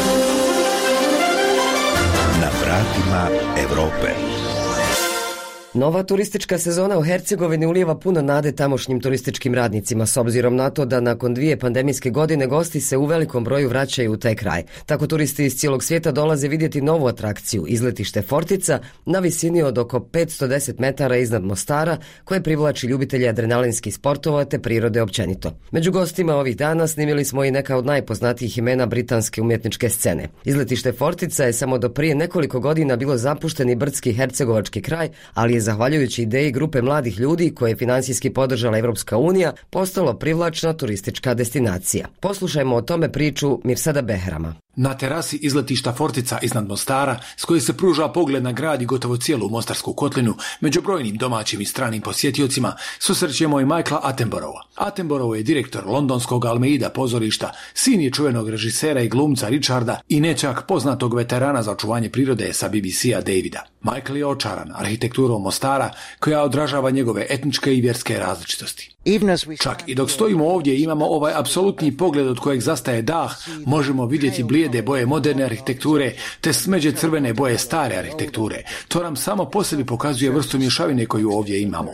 Na vratima Evrope. Nova turistička sezona u Hercegovini ulijeva puno nade tamošnjim turističkim radnicima, s obzirom na to da nakon 2 pandemijske godine gosti se u velikom broju vraćaju u taj kraj. Tako turisti iz cijelog svijeta dolaze vidjeti novu atrakciju, izletište Fortica, na visini od oko 510 metara iznad Mostara, koje privlači ljubitelje adrenalinskih sportova te prirode općenito. Među gostima ovih dana snimili smo i neka od najpoznatijih imena britanske umjetničke scene. Izletište Fortica je samo do prije nekoliko godina bilo zapušteni brdski hercegovački kraj, ali je zahvaljujući ideji grupe mladih ljudi koje je financijski podržala Evropska unija, postalo privlačna turistička destinacija. Poslušajmo o tome priču Mirsada Behrama. Na terasi izletišta Fortica iznad Mostara, s koje se pruža pogled na grad i gotovo cijelu Mostarsku kotlinu, među brojnim domaćim i stranim posjetiocima, susrećemo i Michaela Attenborougha. Attenborough je direktor londonskog Almeida pozorišta, sin je čuvenog režisera i glumca Richarda i nečak poznatog veterana za očuvanje prirode sa BBC-a Davida. Michael je očaran arhitekturom Mostara, koja odražava njegove etničke i vjerske različitosti. Čak i dok stojimo ovdje imamo ovaj apsolutni pogled od kojeg zastaje dah, možemo vidjeti blijede boje moderne arhitekture te smeđe crvene boje stare arhitekture. To nam samo po sebi pokazuje vrstu mješavine koju ovdje imamo.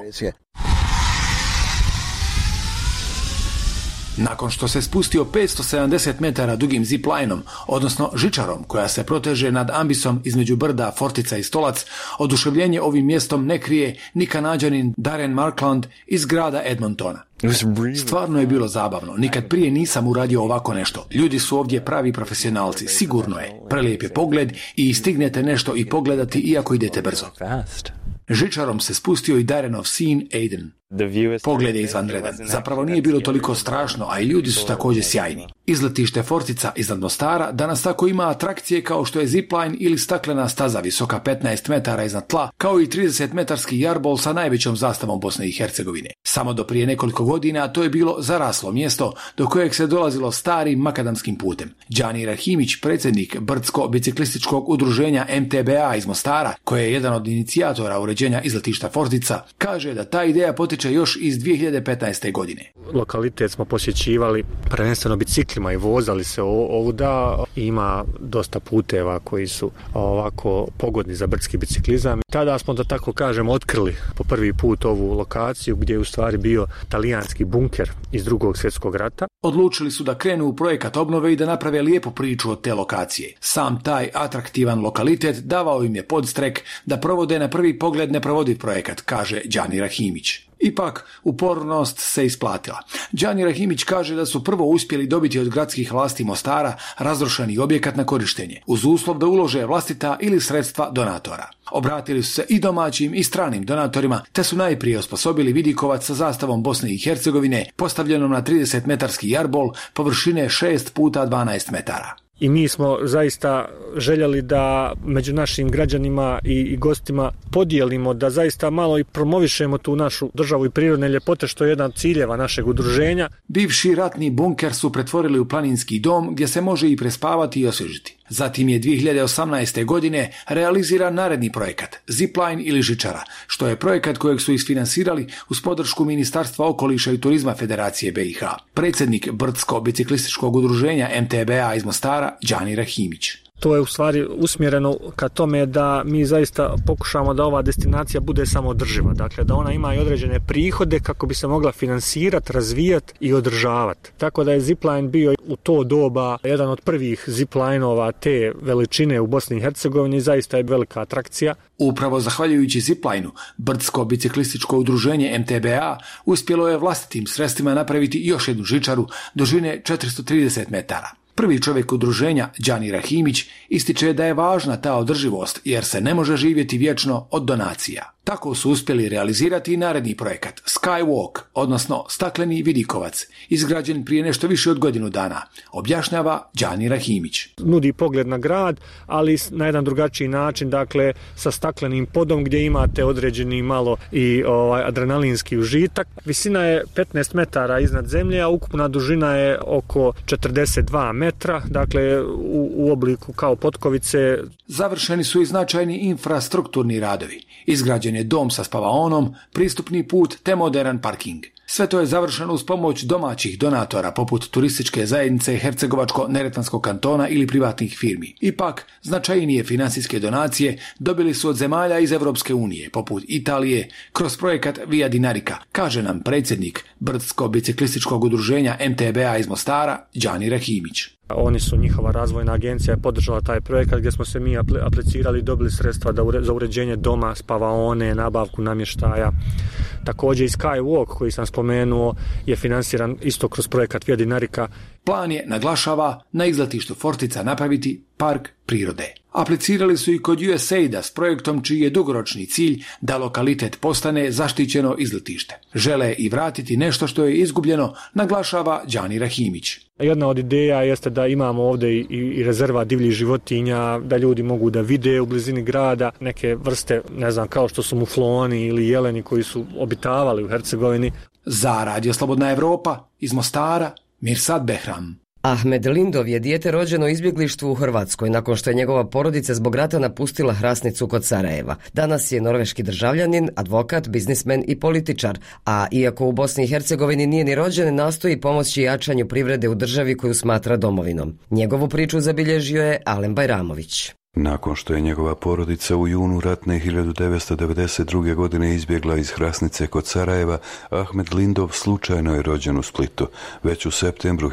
Nakon što se spustio 570 metara dugim ziplinom, odnosno žičarom koja se proteže nad ambisom između brda Fortica i Stolac, oduševljenje ovim mjestom ne krije ni Kanađanin Darren Markland iz grada Edmontona. Stvarno je bilo zabavno, nikad prije nisam uradio ovako nešto. Ljudi su ovdje pravi profesionalci, sigurno je. Prelijep je pogled i stignete nešto i pogledati iako idete brzo. Žičarom se spustio i Darrenov sin Aiden. Pogled je izvanredan. Zapravo nije bilo toliko strašno, a i ljudi su također sjajni. Izletište Fortica iznad Mostara danas tako ima atrakcije kao što je zipline ili staklena staza visoka 15 metara iznad tla, kao i 30-metarski jarbol sa najvećom zastavom Bosne i Hercegovine. Samo do prije nekoliko godina to je bilo zaraslo mjesto do kojeg se dolazilo starim makadamskim putem. Đani Rahimić, predsjednik brdsko-biciklističkog udruženja MTBA iz Mostara, koji je jedan od inicijatora uređenja izletišta Fortica, kaže da ta ideja potiče još iz 2015. godine. Lokalitet smo posjećivali prvenstveno biciklima i vozali se ovuda. Ima dosta puteva koji su ovako pogodni za brdski biciklizam. Tada smo, da tako kažem, otkrili po prvi put ovu lokaciju gdje je u stvari bio talijanski bunker iz Drugog svjetskog rata. Odlučili su da krenu u projekat obnove i da naprave lijepu priču od te lokacije. Sam taj atraktivan lokalitet davao im je podstrek da provode na prvi pogled neprovodiv projekat, kaže Đani Rahimić. Ipak, upornost se isplatila. Đani Rahimić kaže da su prvo uspjeli dobiti od gradskih vlasti Mostara razrušeni objekat na korištenje, uz uslov da ulože vlastita ili sredstva donatora. Obratili su se i domaćim i stranim donatorima, te su najprije osposobili vidikovac sa zastavom Bosne i Hercegovine, postavljenom na 30-metarski jarbol površine 6 puta 12 metara. I mi smo zaista željeli da među našim građanima i gostima podijelimo, da zaista malo i promovišemo tu našu državu i prirodne ljepote, što je jedan od ciljeva našeg udruženja. Bivši ratni bunker su pretvorili u planinski dom gdje se može i prespavati i osvježiti. Zatim je 2018. godine realiziran naredni projekat, Zipline ili žičara, što je projekat kojeg su isfinansirali uz podršku Ministarstva okoliša i turizma Federacije BiH. Predsjednik Brdsko-biciklističkog udruženja MTBA iz Mostara, Đani Rahimić. To je u stvari usmjereno ka tome da mi zaista pokušamo da ova destinacija bude samoodrživa. Dakle, da ona ima i određene prihode kako bi se mogla finansirati, razvijati i održavati. Tako da je Zipline bio u to doba jedan od prvih ziplineova te veličine u Bosni i Hercegovini, zaista je velika atrakcija. Upravo zahvaljujući Ziplineu, Brdsko-biciklističko udruženje MTBA uspjelo je vlastitim sredstvima napraviti još jednu žičaru dužine 430 metara. Prvi čovjek udruženja, Đani Rahimić, ističe da je važna ta održivost jer se ne može živjeti vječno od donacija. Tako su uspjeli realizirati i naredni projekat Skywalk, odnosno stakleni vidikovac, izgrađen prije nešto više od godinu dana, objašnjava Đani Rahimić. Nudi pogled na grad, ali na jedan drugačiji način, dakle sa staklenim podom gdje imate određeni malo i adrenalinski užitak. Visina je 15 metara iznad zemlje, a ukupna dužina je oko 42 metra, dakle u obliku kao potkovice. Završeni su i značajni infrastrukturni radovi. Izgrađen je dom sa spavaonom, pristupni put te modern parking. Sve to je završeno uz pomoć domaćih donatora poput turističke zajednice Hercegovačko-Neretvanskog kantona ili privatnih firmi. Ipak, značajnije financijske donacije dobili su od zemalja iz Evropske unije, poput Italije, kroz projekat Via Dinarica, kaže nam predsjednik Brdsko-biciklističkog udruženja MTBA iz Mostara, Đani Rahimić. Oni su, njihova razvojna agencija je podržala taj projekat gdje smo se mi aplicirali i dobili sredstva za uređenje doma, spavaone, nabavku namještaja. Također i Skywalk koji sam spomenuo je finansiran isto kroz projekat Via Dinarica. Plan je, naglašava, na izletištu Fortica napraviti park prirode. Aplicirali su i kod USAID-a s projektom čiji je dugoročni cilj da lokalitet postane zaštićeno izletište. Žele i vratiti nešto što je izgubljeno, naglašava Đani Rahimić. Jedna od ideja jeste da imamo ovdje i rezervat divljih životinja, da ljudi mogu da vide u blizini grada neke vrste, ne znam, kao što su mufloni ili jeleni koji su obitavali u Hercegovini. Za Radio Slobodna Evropa iz Mostara, Mirsad Behram. Ahmed Lindov je dijete rođeno u izbjeglištvu u Hrvatskoj nakon što je njegova porodica zbog rata napustila Hrasnicu kod Sarajeva. Danas je norveški državljanin, advokat, biznismen i političar, a iako u Bosni i Hercegovini nije ni rođen, nastoji pomoći jačanju privrede u državi koju smatra domovinom. Njegovu priču zabilježio je Alen Bajramović. Nakon što je njegova porodica u junu ratne 1992. godine izbjegla iz Hrasnice kod Sarajeva, Ahmed Lindov slučajno je rođen u Splitu. Već u septembru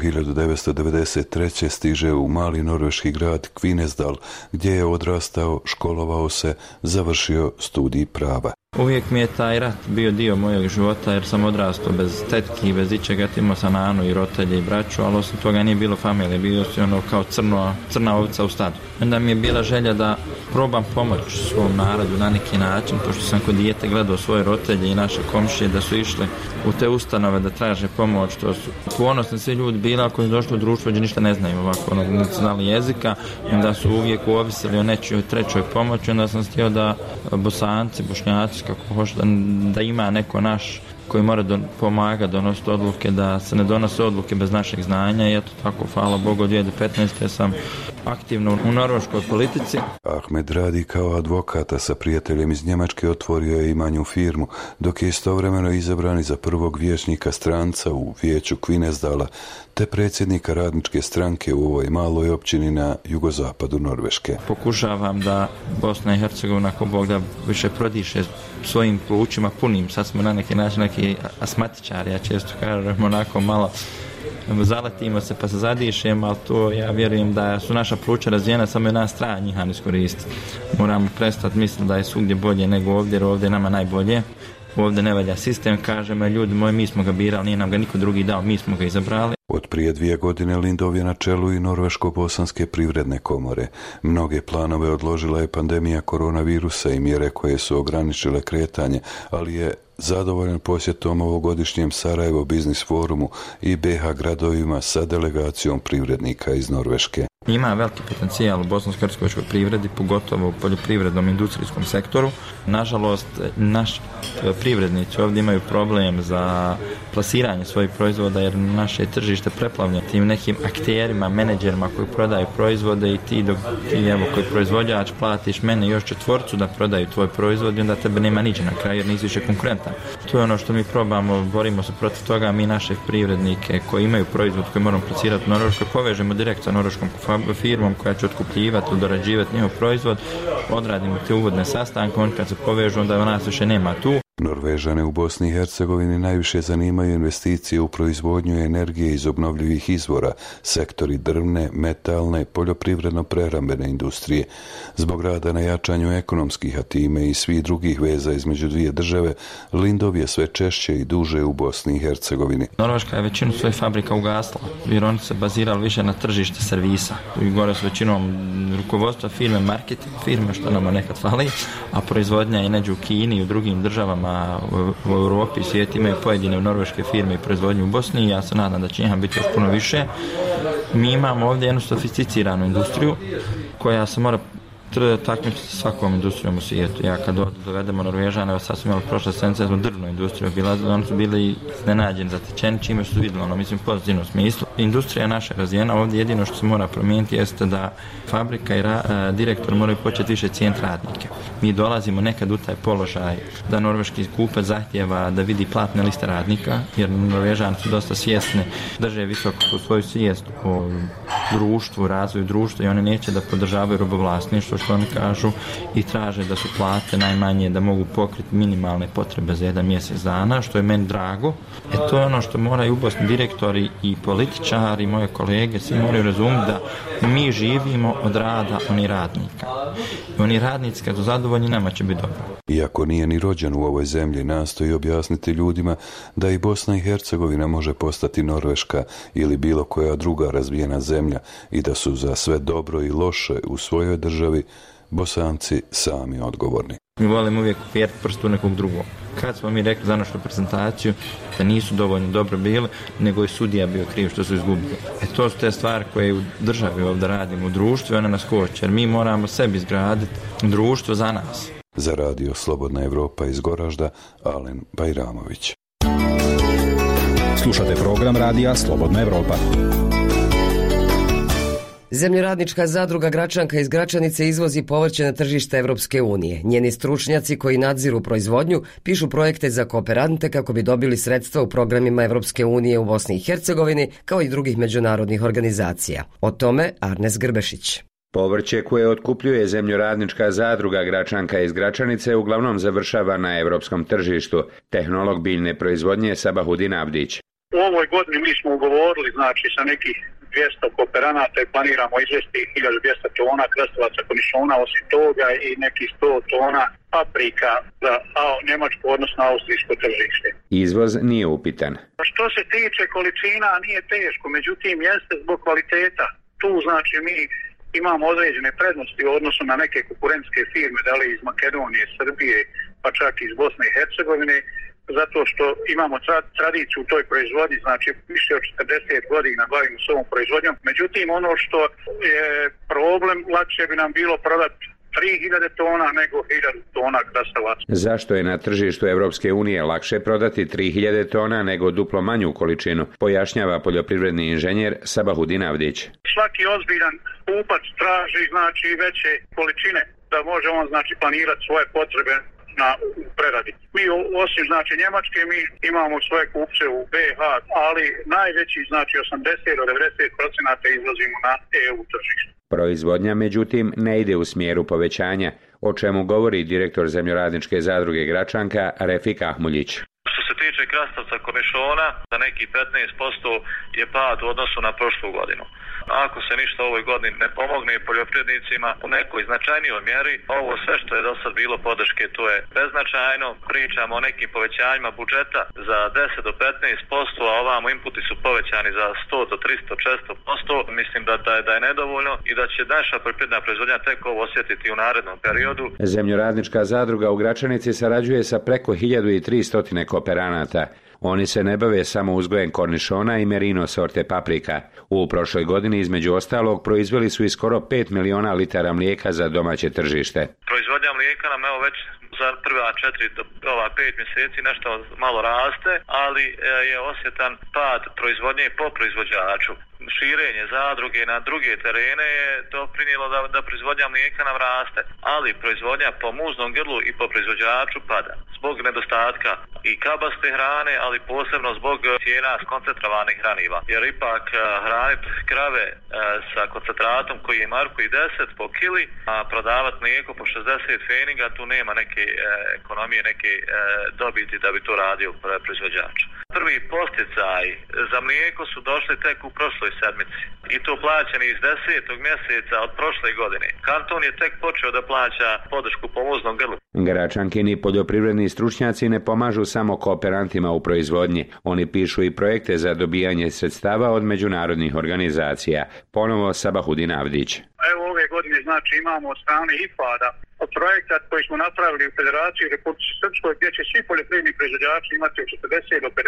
1993. stiže u mali norveški grad Kvinesdal, gdje je odrastao, školovao se, završio studij prava. Uvijek mi je taj rat bio dio mojeg života jer sam odrastao bez tetki, bez ičega, imao sam nanu i roditelje i braću, ali osim toga nije bilo familije, bio si ono kao crna ovica u stadu. Onda mi je bila želja da probam pomoći svom narodu na neki način, pošto sam kod dijete gledao svoje roditelje i naše komšije da su išli u te ustanove da traže pomoć, to su ponosni svi ljudi bila ako su došli u društvo gdje ništa ne znaju ovako, nisu znali jezika, onda su uvijek ovisili o nečijoj trećoj pomoći, onda sam htio da Bosanci, Bošnjaci, kako hoće, da ima neko naš koji mora pomagati donositi odluke, da se ne donose odluke bez našeg znanja i eto tako, hvala Bogu, od 2015. sam aktivno u norveškoj politici. Ahmed radi kao advokata, sa prijateljem iz Njemačke otvorio je i manju firmu, dok je istovremeno izabran za prvog vijećnika stranca u vijeću Kvinesdala, te predsjednika radničke stranke u ovoj maloj općini na jugozapadu Norveške. Pokušavam da Bosna i Hercegovina, ako Bog da, više prodiše svojim plućima punim. Sad smo na neki način neki asmatičari, ja često kažem, onako malo zaletimo se pa se zadišemo, ali to ja vjerujem da su naša pluća razvijena, samo je nas treba njih iskoristiti. Moramo prestati misliti da je svugdje bolje nego ovdje, jer ovdje je nama najbolje. ovdje ne valja sistem, kažemo ljudi moji, mi smo ga birali, nije nam ga niko drugi dao, mi smo ga izabrali. Od prije 2 godine Lindov je na čelu i Norveško-bosanske privredne komore. Mnoge planove odložila je pandemija koronavirusa i mjere koje su ograničile kretanje, ali je zadovoljan posjetom ovogodišnjem Sarajevo Biznis forumu i BH gradovima sa delegacijom privrednika iz Norveške. Ima veliki potencijal u bosansko-hercegovačkoj privredi, pogotovo u poljoprivrednom industrijskom sektoru. Nažalost, naši privrednici ovdje imaju problem za plasiranje svojih proizvoda jer naše tržište preplavljeno tim nekim akterima, menadžerima koji prodaju proizvode i ti koji proizvođač platiš mene još 4 da prodaju tvoj proizvod i onda tebe nema niđe na kraju jer nisi više konkurentan. To je ono što mi probamo, borimo se protiv toga, mi naše privrednike koji imaju proizvod koji moramo plasirati u Norveškoj povežemo direkt sa norveškom firmom koja će otkupljivati ili dorađivati njihov proizvod, odradimo te uvodne sastanke, on kad se povežu onda nas više nema tu. Norvežane u Bosni i Hercegovini najviše zanimaju investicije u proizvodnju energije iz obnovljivih izvora, sektori drvne, metalne, poljoprivredno-prehrambene industrije. Zbog rada na jačanju ekonomskih, a time i svih drugih veza između dvije države, Lindov je sve češće i duže u Bosni i Hercegovini. Norveška je većinu svojih fabrika ugasla, jer oni se bazirali više na tržište servisa. I gore su većinom rukovodstva firme, marketing firme, što nam nekad fali, a proizvodnja je neđe u Kini i u drugim državama u Europi i svijetu imaju pojedine norveške firme i proizvodnju u Bosni i ja se nadam da će njih biti još puno više. Mi imamo ovdje jednu sofisticiranu industriju koja se mora takmičiti sa svakom industrijom u svijetu. Ja kad dovedemo Norvežane, evo sad smo imali prošle sedmice, smo drvnu industriju obilazili, oni su bili iznenađeni, zatečeni, čime su vidjeli, mislim, pozitivnom smislu. Industrija je naša razvijena, ovdje jedino što se mora promijeniti jeste da fabrika i direktor moraju početi više cijeniti radnike. Mi dolazimo nekad u taj položaj da norveški kupac zahtjeva da vidi platne liste radnika, jer Norvežani su dosta svjesni, drže visoko svoju svijest o društvu, razvoju društva i oni neće da podržavaju robovlasništvo, što oni kažu, i traže da su plate najmanje da mogu pokriti minimalne potrebe za 1 mjesec dana, što je meni drago. To je ono što moraju u Bosni direktori i političari, moje kolege, svi moraju razumjeti da mi živimo od rada oni radnika. I oni radnici kad su zadovoljni, nama će biti dobro. Iako nije ni rođen u ovoj zemlji, nastoji objasniti ljudima da i Bosna i Hercegovina može postati Norveška ili bilo koja druga razvijena zemlja i da su za sve dobro i loše u svojoj državi Bosanci sami odgovorni. Mi volimo uvijek upjeriti prst u nekog drugog. Kad smo mi rekli za našu prezentaciju da nisu dovoljno dobro bili, nego je sudija bio kriv što su izgubili. To su te stvari koje u državi ovdje radimo, u društvu, one nas koče, jer mi moramo sebi izgraditi društvo za nas. Za radio Slobodna Evropa iz Goražda, Alen Bajramović. Slušate program radija Slobodna Evropa. Zemljoradnička zadruga Gračanka iz Gračanice izvozi povrće na tržište Evropske unije. Njeni stručnjaci koji nadziru proizvodnju pišu projekte za kooperante kako bi dobili sredstva u programima Evropske unije u Bosni i Hercegovini kao i drugih međunarodnih organizacija. O tome Arnes Grbešić. Povrće koje otkupljuje zemljoradnička zadruga Gračanka iz Gračanice uglavnom završava na evropskom tržištu. Tehnolog biljne proizvodnje Sabahudin Abdić. U ovoj godini mi smo ugovorili sa nekih 200 kooperanata i planiramo izvesti 1200 tona krastavaca konišona, osim toga i nekih 100 tona paprika za njemačko, odnosno austrijsko tržište. Izvoz nije upitan. Što se tiče količina nije teško, međutim jeste zbog kvaliteta. Tu mi imamo određene prednosti u odnosu na neke konkurentske firme, da li iz Makedonije, Srbije, pa čak i iz Bosne i Hercegovine, zato što imamo tradiciju u toj proizvodnji, više od 40 godina bavimo s ovom proizvodnjom. Međutim, ono što je problem, lakše bi nam bilo prodati 3000 tona nego 1000 tona krastavaca. Zašto je na tržištu Evropske unije lakše prodati 3000 tona nego duplo manju količinu, pojašnjava poljoprivredni inženjer Sabahudin Avdić. Svaki ozbiljan kupac traži veće količine da može on planirati svoje potrebe na preradi. Mi osim Njemačke mi imamo svoje kupce u BH, ali najveći 80 do 90% izvozimo na EU tržište. Proizvodnja međutim ne ide u smjeru povećanja, o čemu govori direktor zemljoradničke zadruge Gračanka Refik Ahmuljić. Što se tiče krastavca kornišona, za neki 15% je pad u odnosu na prošlu godinu. Ako se ništa ovoj godini ne pomogne poljoprivrednicima u nekoj značajnijoj mjeri, ovo sve što je do sad bilo podrške, to je beznačajno. Pričamo o nekim povećanjima budžeta za 10 do 15%, a ovamo inputi su povećani za 100 do 300, 400%. Mislim da je nedovoljno i da će naša poljoprivredna proizvodnja tek ovo osjetiti u narednom periodu. Zemljoradnička zadruga u Gračanici sarađuje sa preko 1300 kooperanata. Oni se ne bave samo uzgojem kornišona i merino sorte paprika. U prošloj godini, između ostalog, proizveli su i skoro 5 miliona litara mlijeka za domaće tržište. Proizvodnja mlijeka nam evo već za prva 4 do 5 mjeseci nešto malo raste, ali je osjetan pad proizvodnje po proizvođaču. Širenje zadruge na druge terene je doprinijelo da proizvodnja mlijeka nam raste, ali proizvodnja po muznom grlu i po proizvođaču pada zbog nedostatka i kabaste hrane, ali posebno zbog cijena koncentrovanih hraniva. Jer ipak hraniti krave sa koncentratom koji je marku i 10 po kili, a prodavati mlijeko po 60 pfeniga, tu nema neke ekonomije, neke dobiti da bi to radio proizvođač. Prvi posticaj za mlijeko su došli tek u prošloj sedmici i to plaćeni iz 10. mjeseca od prošle godine. Kanton je tek počeo da plaća podršku po muznom grlu. Gračankini poljoprivredni stručnjaci ne pomažu samo kooperantima u proizvodnji. Oni pišu i projekte za dobijanje sredstava od međunarodnih organizacija. Ponovo Sabahudin Avdić. Evo ove godine znači imamo od strane IFAD-a projekat koji smo napravili u Federaciji Republike Srpskoj gdje će svi poljoprivredni proizvođači imati od 40 do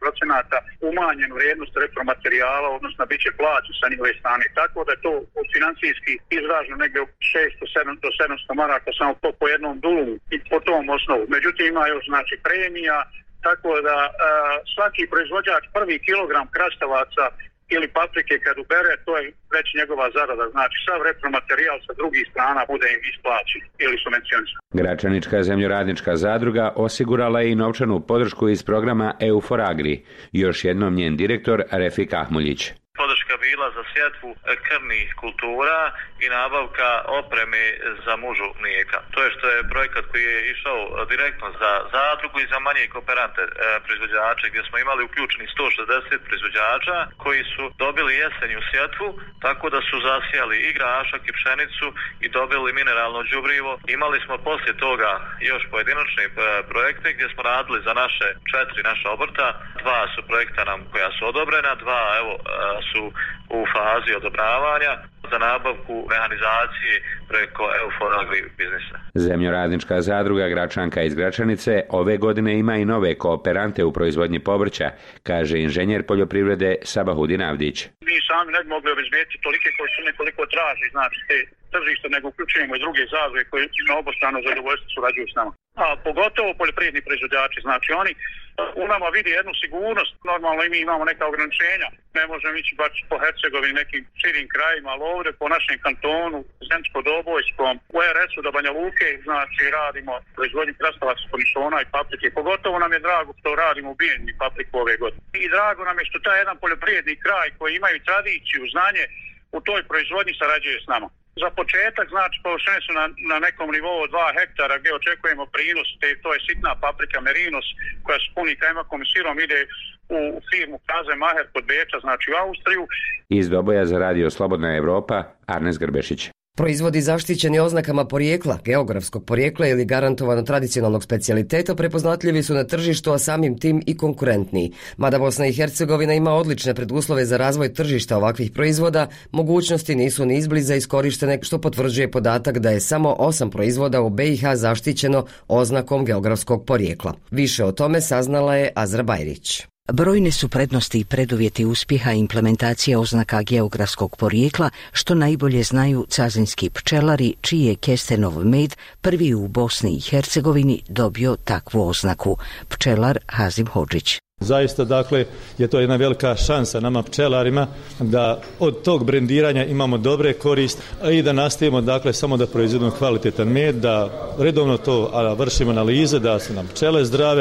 50% umanjenu vrijednost repromaterijala, odnosno bit će plaću sa njihove strane. Tako da je to financijski izraženo negdje oko 600 do 700 maraka samo po jednom dulu i po tom osnovu. Međutim ima još znači premija, tako da svaki proizvođač prvi kilogram krastavaca ili paprike kad ubere, to je već njegova zarada. Znači, sav repromaterijal sa drugih strana bude im isplaćen ili subvencionisan. Gračanička zemljoradnička zadruga osigurala je i novčanu podršku iz programa EU4Agri. Još jednom njen direktor Refik Ahmuljić. Podrška bila za sjetvu krvnih kultura i nabavka opreme za mužu mlijeka. To je što je projekat koji je išao direktno za zadrugu i za manje kooperante proizvođače, gdje smo imali uključeni 160 proizvođača koji su dobili jesenju sjetvu, tako da su zasijali i grašak i pšenicu i dobili mineralno đubrivo. Imali smo poslije toga još pojedinačne projekte gdje smo radili za naša obrta. 2 su projekta nam koja su odobrena, 2 evo su u fazi odobravanja za nabavku mehanizacije preko EU4Agri biznisa. Zemljoradnička zadruga Gračanka iz Gračanice ove godine ima i nove kooperante u proizvodnji povrća, kaže inženjer poljoprivrede Sabahudin Avdić. Mi sami ne bi mogli obezbijeti tolike količine koliko traži, znači te tržište, nego uključujemo i druge zadruge koje na obostrano zadovoljstvo surađuju s nama. A pogotovo poljoprivredni proizvođači, znači oni u nama vidi jednu sigurnost, normalno i mi imamo neka ograničenja, ne možemo ići baš po Hercegovini, nekim širim krajima, ali ovdje po našem kantonu, Zemsko-Dobojskom, u RS-u do Banja Luke, znači radimo proizvodnju krastavaca, kornišona i paprike. Pogotovo nam je drago što radimo ubijenju papriku ove godine. I drago nam je što taj jedan poljoprivredni kraj koji imaju tradiciju, znanje u toj proizvodnji sarađuje s nama. Za početak, znači, površine su na nekom nivou 2 hektara gdje očekujemo prinos, to je sitna paprika merinos koja se puni kajmakom i sirom, ide u firmu Kaze Maher kod Beča, znači u Austriju. Iz Doboja za radio Slobodna Evropa, Arnes Grbešić. Proizvodi zaštićeni oznakama porijekla, geografskog porijekla ili garantovano tradicionalnog specijaliteta prepoznatljivi su na tržištu, a samim tim i konkurentniji. Mada Bosna i Hercegovina ima odlične preduslove za razvoj tržišta ovakvih proizvoda, mogućnosti nisu ni izbliza iskorištene, što potvrđuje podatak da je samo 8 proizvoda u BiH zaštićeno oznakom geografskog porijekla. Više o tome saznala je Azra Bajrić. Brojne su prednosti i preduvjeti uspjeha implementacije oznaka geografskog porijekla, što najbolje znaju cazinski pčelari, čiji je kestenov med prvi u Bosni i Hercegovini dobio takvu oznaku. Pčelar Hazim Hodžić. Zaista, dakle, je to jedna velika šansa nama pčelarima da od tog brendiranja imamo dobre korist i da nastavimo, dakle, samo da proizvodimo kvalitetan med, da redovno to vršimo analize, da su nam pčele zdrave,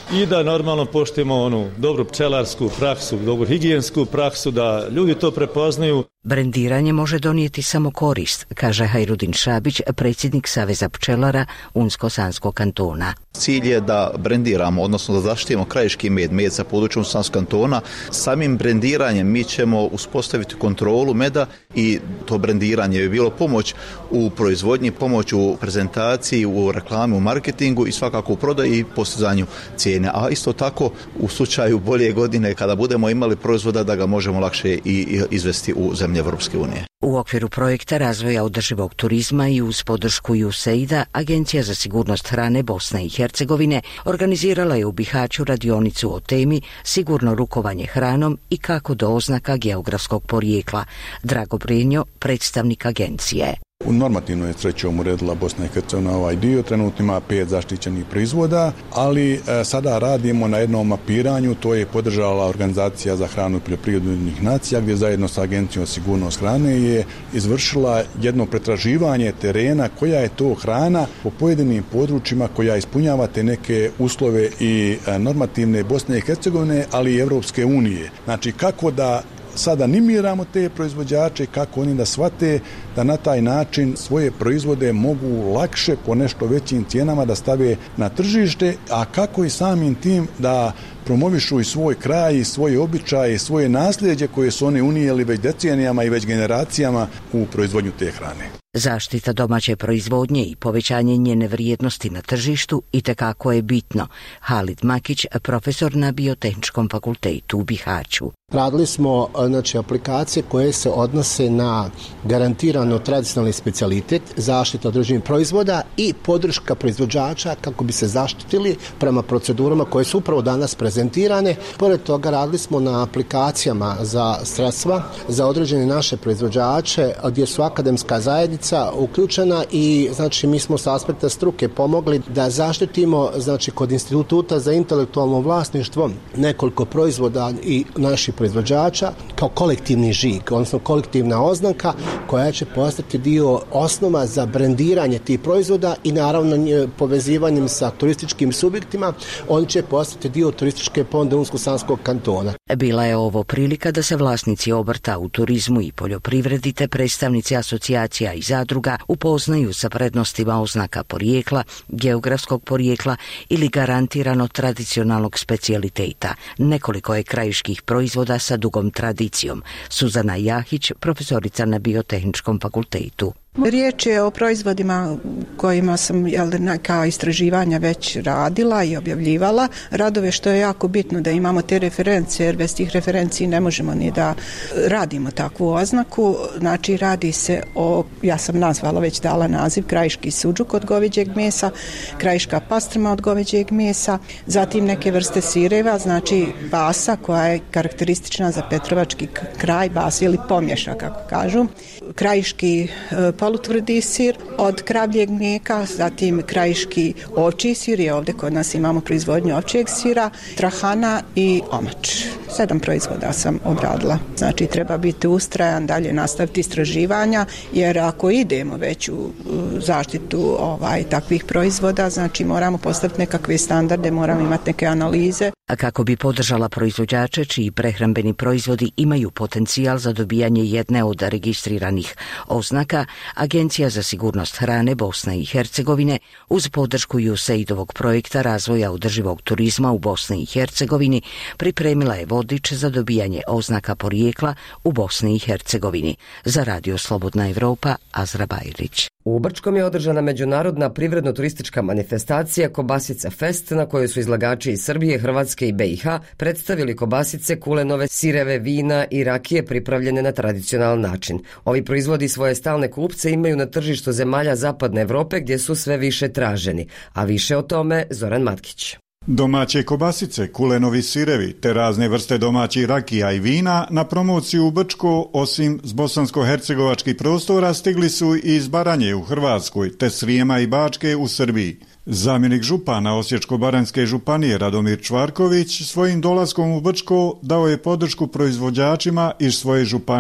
i da normalno poštujemo onu dobru pčelarsku praksu, dobru higijensku praksu, da ljudi to prepoznaju. Brendiranje može donijeti samo korist, kaže Hajrudin Šabić, predsjednik Saveza pčelara Unsko-Sanskog kantona. Cilj je da brendiramo, odnosno da zaštitimo krajiški med sa područja Unsko-Sanskog kantona. Samim brendiranjem mi ćemo uspostaviti kontrolu meda i to brendiranje je bilo pomoć u proizvodnji, pomoć u prezentaciji, u reklami, u marketingu i svakako u prodaji i postizanju cijene. A isto tako u slučaju bolje godine kada budemo imali proizvoda da ga možemo lakše i izvesti u zemlje Evropske unije. U okviru projekta razvoja održivog turizma i uz podršku USAID-a Agencija za sigurnost hrane Bosne i Hercegovine organizirala je u Bihaću radionicu o temi sigurno rukovanje hranom i kako do oznaka geografskog porijekla. Drago Brenjo, predstavnik agencije. U normativnoj je srećom uredila Bosna i Hercegovina ovaj dio, trenutno ima 5 zaštićenih proizvoda, ali sada radimo na jednom mapiranju, to je podržala Organizacija za hranu i poljoprivrednih nacija, gdje zajedno sa Agencijom sigurnost hrane je izvršila jedno pretraživanje terena koja je to hrana po pojedinim područjima koja ispunjava te neke uslove i normativne Bosne i Hercegovine, ali i Evropske unije. Znači kako da sada animiramo te proizvođače, kako oni da shvate da na taj način svoje proizvode mogu lakše po nešto većim cijenama da stave na tržište, a kako i samim tim da promovišu i svoj kraj, i svoje običaje, i svoje nasljeđe koje su oni unijeli već decenijama i već generacijama u proizvodnju te hrane. Zaštita domaće proizvodnje i povećanje njene vrijednosti na tržištu itekako je bitno. Halid Makić, profesor na Biotehničkom fakultetu u Bihaću. Radili smo aplikacije koje se odnose na garantirano tradicionalni specijalitet, zaštita održivih proizvoda i podrška proizvođača kako bi se zaštitili prema procedurama koje su upravo danas prezentirane. Pored toga radili smo na aplikacijama za sredstva za određene naše proizvođače gdje su akademska zajednica uključena i mi smo sa aspekta struke pomogli da zaštitimo kod Instituta za intelektualno vlasništvo nekoliko proizvoda i naših proizvođača kao kolektivni žig, odnosno kolektivna oznaka koja će postati dio osnova za brendiranje tih proizvoda i naravno povezivanjem sa turističkim subjektima on će postati dio turističke ponude Unsko-Sanskog kantona. Bila je ovo prilika da se vlasnici obrta u turizmu i poljoprivredi te predstavnici asocijacija i zadruga upoznaju sa prednostima oznaka porijekla, geografskog porijekla ili garantirano tradicionalnog specijaliteta. Nekoliko je krajiških proizvoda sa dugom tradicijom. Suzana Jahić, profesorica na Biotehničkom fakultetu. Riječ je o proizvodima kojima sam neka istraživanja već radila i objavljivala. Radove što je jako bitno da imamo te reference, jer bez tih referenci ne možemo ni da radimo takvu oznaku. Znači radi se o, ja sam nazvala, već dala naziv, krajiški suđuk od goveđeg mesa, krajiška pastrma od goveđeg mesa, zatim neke vrste sireva, znači basa koja je karakteristična za Petrovački kraj, basa ili pomješa kako kažu, krajiški polutvrdi sir od kravljeg mlijeka, zatim krajiški ovčji sir, je ovdje kod nas imamo proizvodnju ovčjeg sira, trahana i omač. 7 proizvoda sam obradila. Znači treba biti ustrajan, dalje nastaviti istraživanja, jer ako idemo već u zaštitu takvih proizvoda, znači moramo postaviti nekakve standarde, moramo imati neke analize. A kako bi podržala proizvođače čiji prehrambeni proizvodi imaju potencijal za dobijanje jedne od registriranih oznaka, Agencija za sigurnost hrane Bosne i Hercegovine uz podršku USAID-ovog projekta razvoja održivog turizma u Bosni i Hercegovini pripremila je vodič za dobijanje oznaka porijekla u Bosni i Hercegovini. Za Radio Slobodna Evropa, Azra Bajrić. U Brčkom je održana međunarodna privredno-turistička manifestacija Kobasica Fest, na kojoj su izlagači iz Srbije, Hrvatske i BiH predstavili kobasice, kulenove, sireve, vina i rakije pripravljene na tradicionalan način. Ovi proizvodi svoje stalne kupce imaju na tržištu zemalja Zapadne Evrope gdje su sve više traženi, a više o tome Zoran Matkić. Domaće kobasice, kulenovi sirevi te razne vrste domaćih rakija i vina na promociju u Brčko, osim s bosansko-hercegovačkih prostora, stigli su i iz Baranje u Hrvatskoj te Srijema i Bačke u Srbiji. Zamjenik župana Osječko-baranjske županije Radomir Čvarković svojim dolaskom u Brčko dao je podršku proizvođačima iz svoje županije.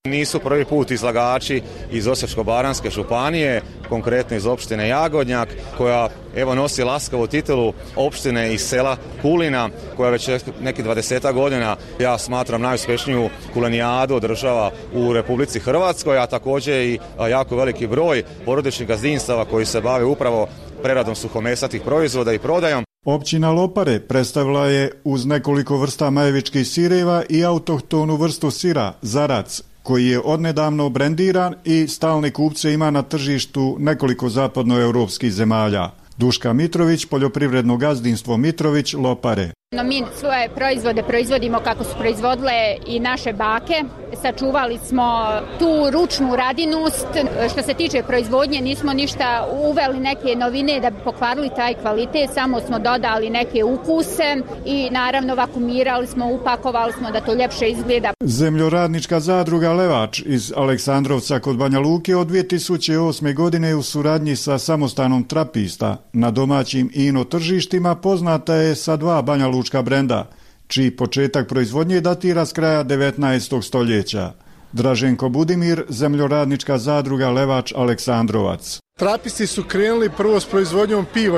Nisu prvi put izlagači iz Osječko-baranjske županije, konkretno iz opštine Jagodnjak, koja evo nosi laskavu titulu opštine iz sela Kulina, koja već neki 20 godina, ja smatram, najuspješniju kulenijadu održava u Republici Hrvatskoj, a također i jako veliki broj porodičnih gazdinstava koji se bave upravo preradom suhomesnatih proizvoda i prodajom. Općina Lopare predstavila je uz nekoliko vrsta majevičkih sireva i autohtonu vrstu sira Zarac, koji je odnedavno brendiran i stalne kupce ima na tržištu nekoliko zapadnoevropskih zemalja. Duška Mitrović, poljoprivredno gazdinstvo Mitrović, Lopare. Mi svoje proizvode proizvodimo kako su proizvodile i naše bake. Sačuvali smo tu ručnu radinost. Što se tiče proizvodnje, nismo ništa uveli neke novine da bi pokvarili taj kvalitet, samo smo dodali neke ukuse i naravno vakumirali smo, upakovali smo da to ljepše izgleda. Zemljoradnička zadruga Levač iz Aleksandrovca kod Banja Luke od 2008. godine u suradnji sa samostanom Trapista na domaćim ino tržištima poznata je sa 2 banjalučka brenda, čiji početak proizvodnje datira s kraja 19. stoljeća. Draženko Budimir, zemljoradnička zadruga Levač Aleksandrovac. Trapisti su krenuli prvo s proizvodnjom piva.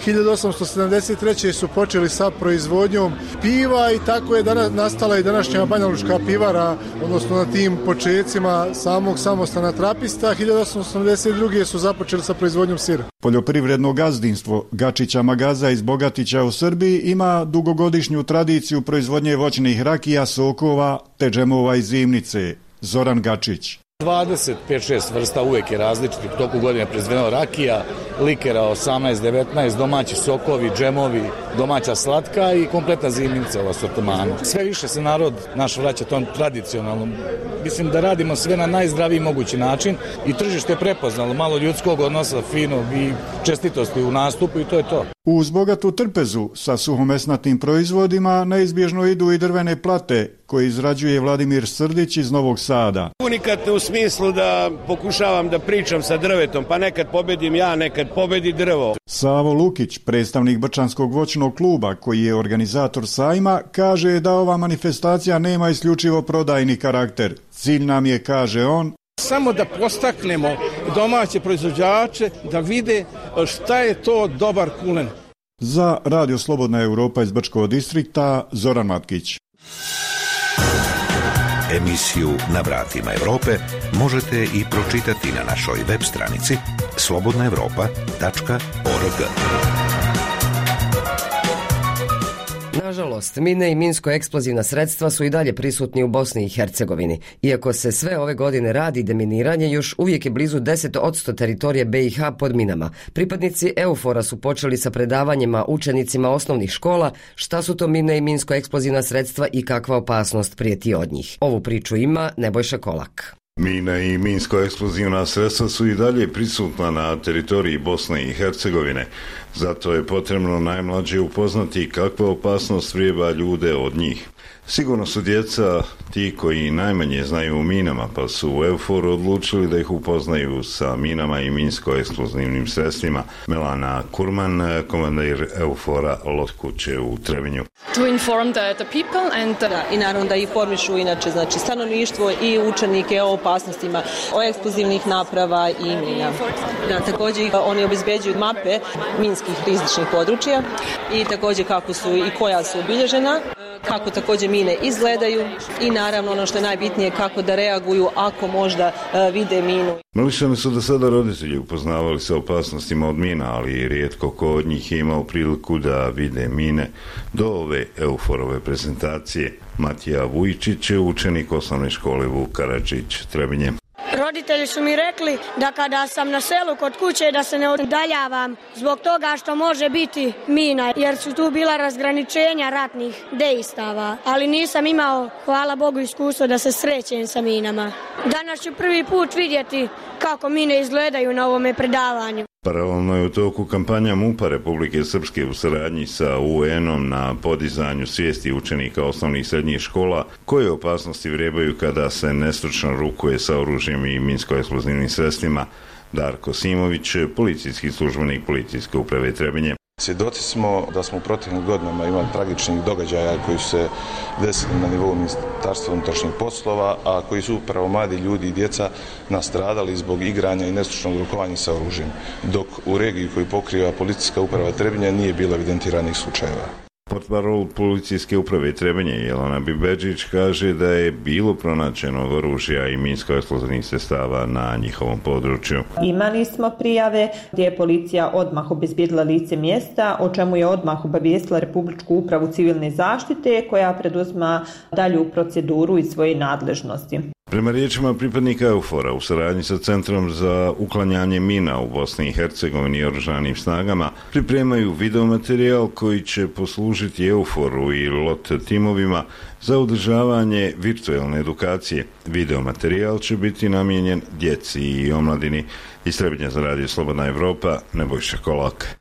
1873. su počeli sa proizvodnjom piva i tako je nastala i današnja banjalučka pivara, odnosno na tim počecima samog samostana Trapista. 1882. su započeli sa proizvodnjom sira. Poljoprivredno gazdinstvo Gačića Magaza iz Bogatića u Srbiji ima dugogodišnju tradiciju proizvodnje voćnih rakija, sokova te džemova iz zimnice. Zoran Gačić. 25-6 vrsta uvijek je različitih u toku godine proizvedeno rakija, likera 18-19, domaći sokovi, džemovi, domaća slatka i kompletna zimnica u asortimanu. Sve više se narod naš vraća tom tradicionalnom. Mislim da radimo sve na najzdraviji mogući način i tržište je prepoznalo malo ljudskog odnosa, finog i čestitosti u nastupu i to je to. Uz bogatu trpezu sa suhomesnatim proizvodima neizbježno idu i drvene plate koje izrađuje Vladimir Srdić iz Novog Sada. Unikat u smislu da pokušavam da pričam sa drvetom, pa nekad pobedim ja, nekad pobedi drvo. Savo Lukić, predstavnik Brčanskog voćnog kluba koji je organizator sajma, kaže da ova manifestacija nema isključivo prodajni karakter. Cilj nam je, kaže on, samo da postaknemo domaće proizvođače da vide šta je to dobar kulen. Za Radio Slobodna Europa iz Brčkog distrikta, Zoran Matkić. Emisiju Na vratima Europe možete i pročitati na našoj web stranici slobodnaevropa.org. Nažalost, mine i minsko-eksplozivna sredstva su i dalje prisutni u Bosni i Hercegovini. Iako se sve ove godine radi deminiranje, još uvijek je blizu 10% teritorije BiH pod minama. Pripadnici EUFOR-a su počeli sa predavanjima učenicima osnovnih škola šta su to mine i minsko-eksplozivna sredstva i kakva opasnost prijeti od njih. Ovu priču ima Nebojša Kolak. Mina i minsko-eksplozivna sredstva su i dalje prisutna na teritoriji Bosne i Hercegovine. Zato je potrebno najmlađe upoznati kakva opasnost vrijeba ljude od njih. Sigurno su djeca ti koji najmanje znaju o minama, pa su u EUFOR odlučili da ih upoznaju sa minama i minsko-eksplozivnim sredstvima. Melana Kurman, komandir EUFOR-a Lotkuće u Trebinju. To inform the people and i naravno da informišu inače znači stanovništvo i učenike o opasnostima, o eksplozivnih naprava i mina. Da, također oni obezbeđuju mape minskih rizičnih područja i također kako su i koja su obilježena, kako također mine izgledaju i naravno ono što je najbitnije kako da reaguju ako možda vide minu. Mališani su do sada roditelji upoznavali sa opasnostima od mina, ali rijetko ko od njih je imao priliku da vide mine do ove EUFOR-ove prezentacije. Matija Vujčić je učenik osnovne škole Vuk Karadžić, Trebinje. Roditelji su mi rekli da kada sam na selu kod kuće da se ne udaljavam zbog toga što može biti mina, jer su tu bila razgraničenja ratnih dejstava, ali nisam imao, hvala Bogu, iskustvo da se srećem sa minama. Danas ću prvi put vidjeti kako mine izgledaju na ovome predavanju. Paralelno je u toku kampanja MUP-a Republike Srpske u saradnji sa UN-om na podizanju svijesti učenika osnovnih i srednjih škola koje opasnosti vrebaju kada se nestručno rukuje sa oružjem i minsko-eksplozivnim sredstvima. Darko Simović, policijski službenik Policijske uprave Trebinje. Svjedoci smo da smo u proteklim godinama imali tragičnih događaja koji su se desili na nivou Ministarstva unutrašnjih poslova, a koji su upravo mladi ljudi i djeca nastradali zbog igranja i nestručnog rukovanja sa oružjem, dok u regiji koju pokriva policijska uprava Trebinje nije bilo evidentiranih slučajeva. Portparol policijske uprave Trebinje Jelena Bibeđić kaže da je bilo pronađenog oružja i minsko-eksplozivnih sredstava na njihovom području. Imali smo prijave gdje je policija odmah obezbijedila lice mjesta, o čemu je odmah obavijestila Republičku upravu civilne zaštite koja preduzima dalju proceduru iz svoje nadležnosti. Prema riječima pripadnika EUFOR-a u saradnji sa Centrom za uklanjanje mina u Bosni i Hercegovini i oružanim snagama pripremaju videomaterijal koji će poslužiti EUFOR-u i LOT timovima za održavanje virtualne edukacije. Videomaterijal će biti namijenjen djeci i omladini. Iz Trebinja za Radio Slobodna Evropa, Nebojša Kolak.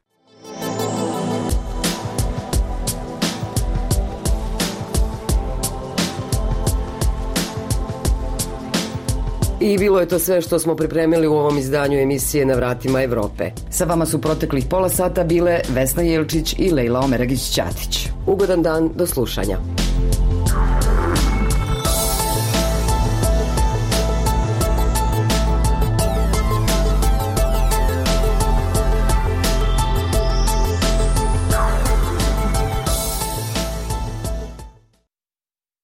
I bilo je to sve što smo pripremili u ovom izdanju emisije Na vratima Evrope. Sa vama su proteklih pola sata bile Vesna Jelčić i Lejla Omeragić-Ćatić. Ugodan dan, do slušanja.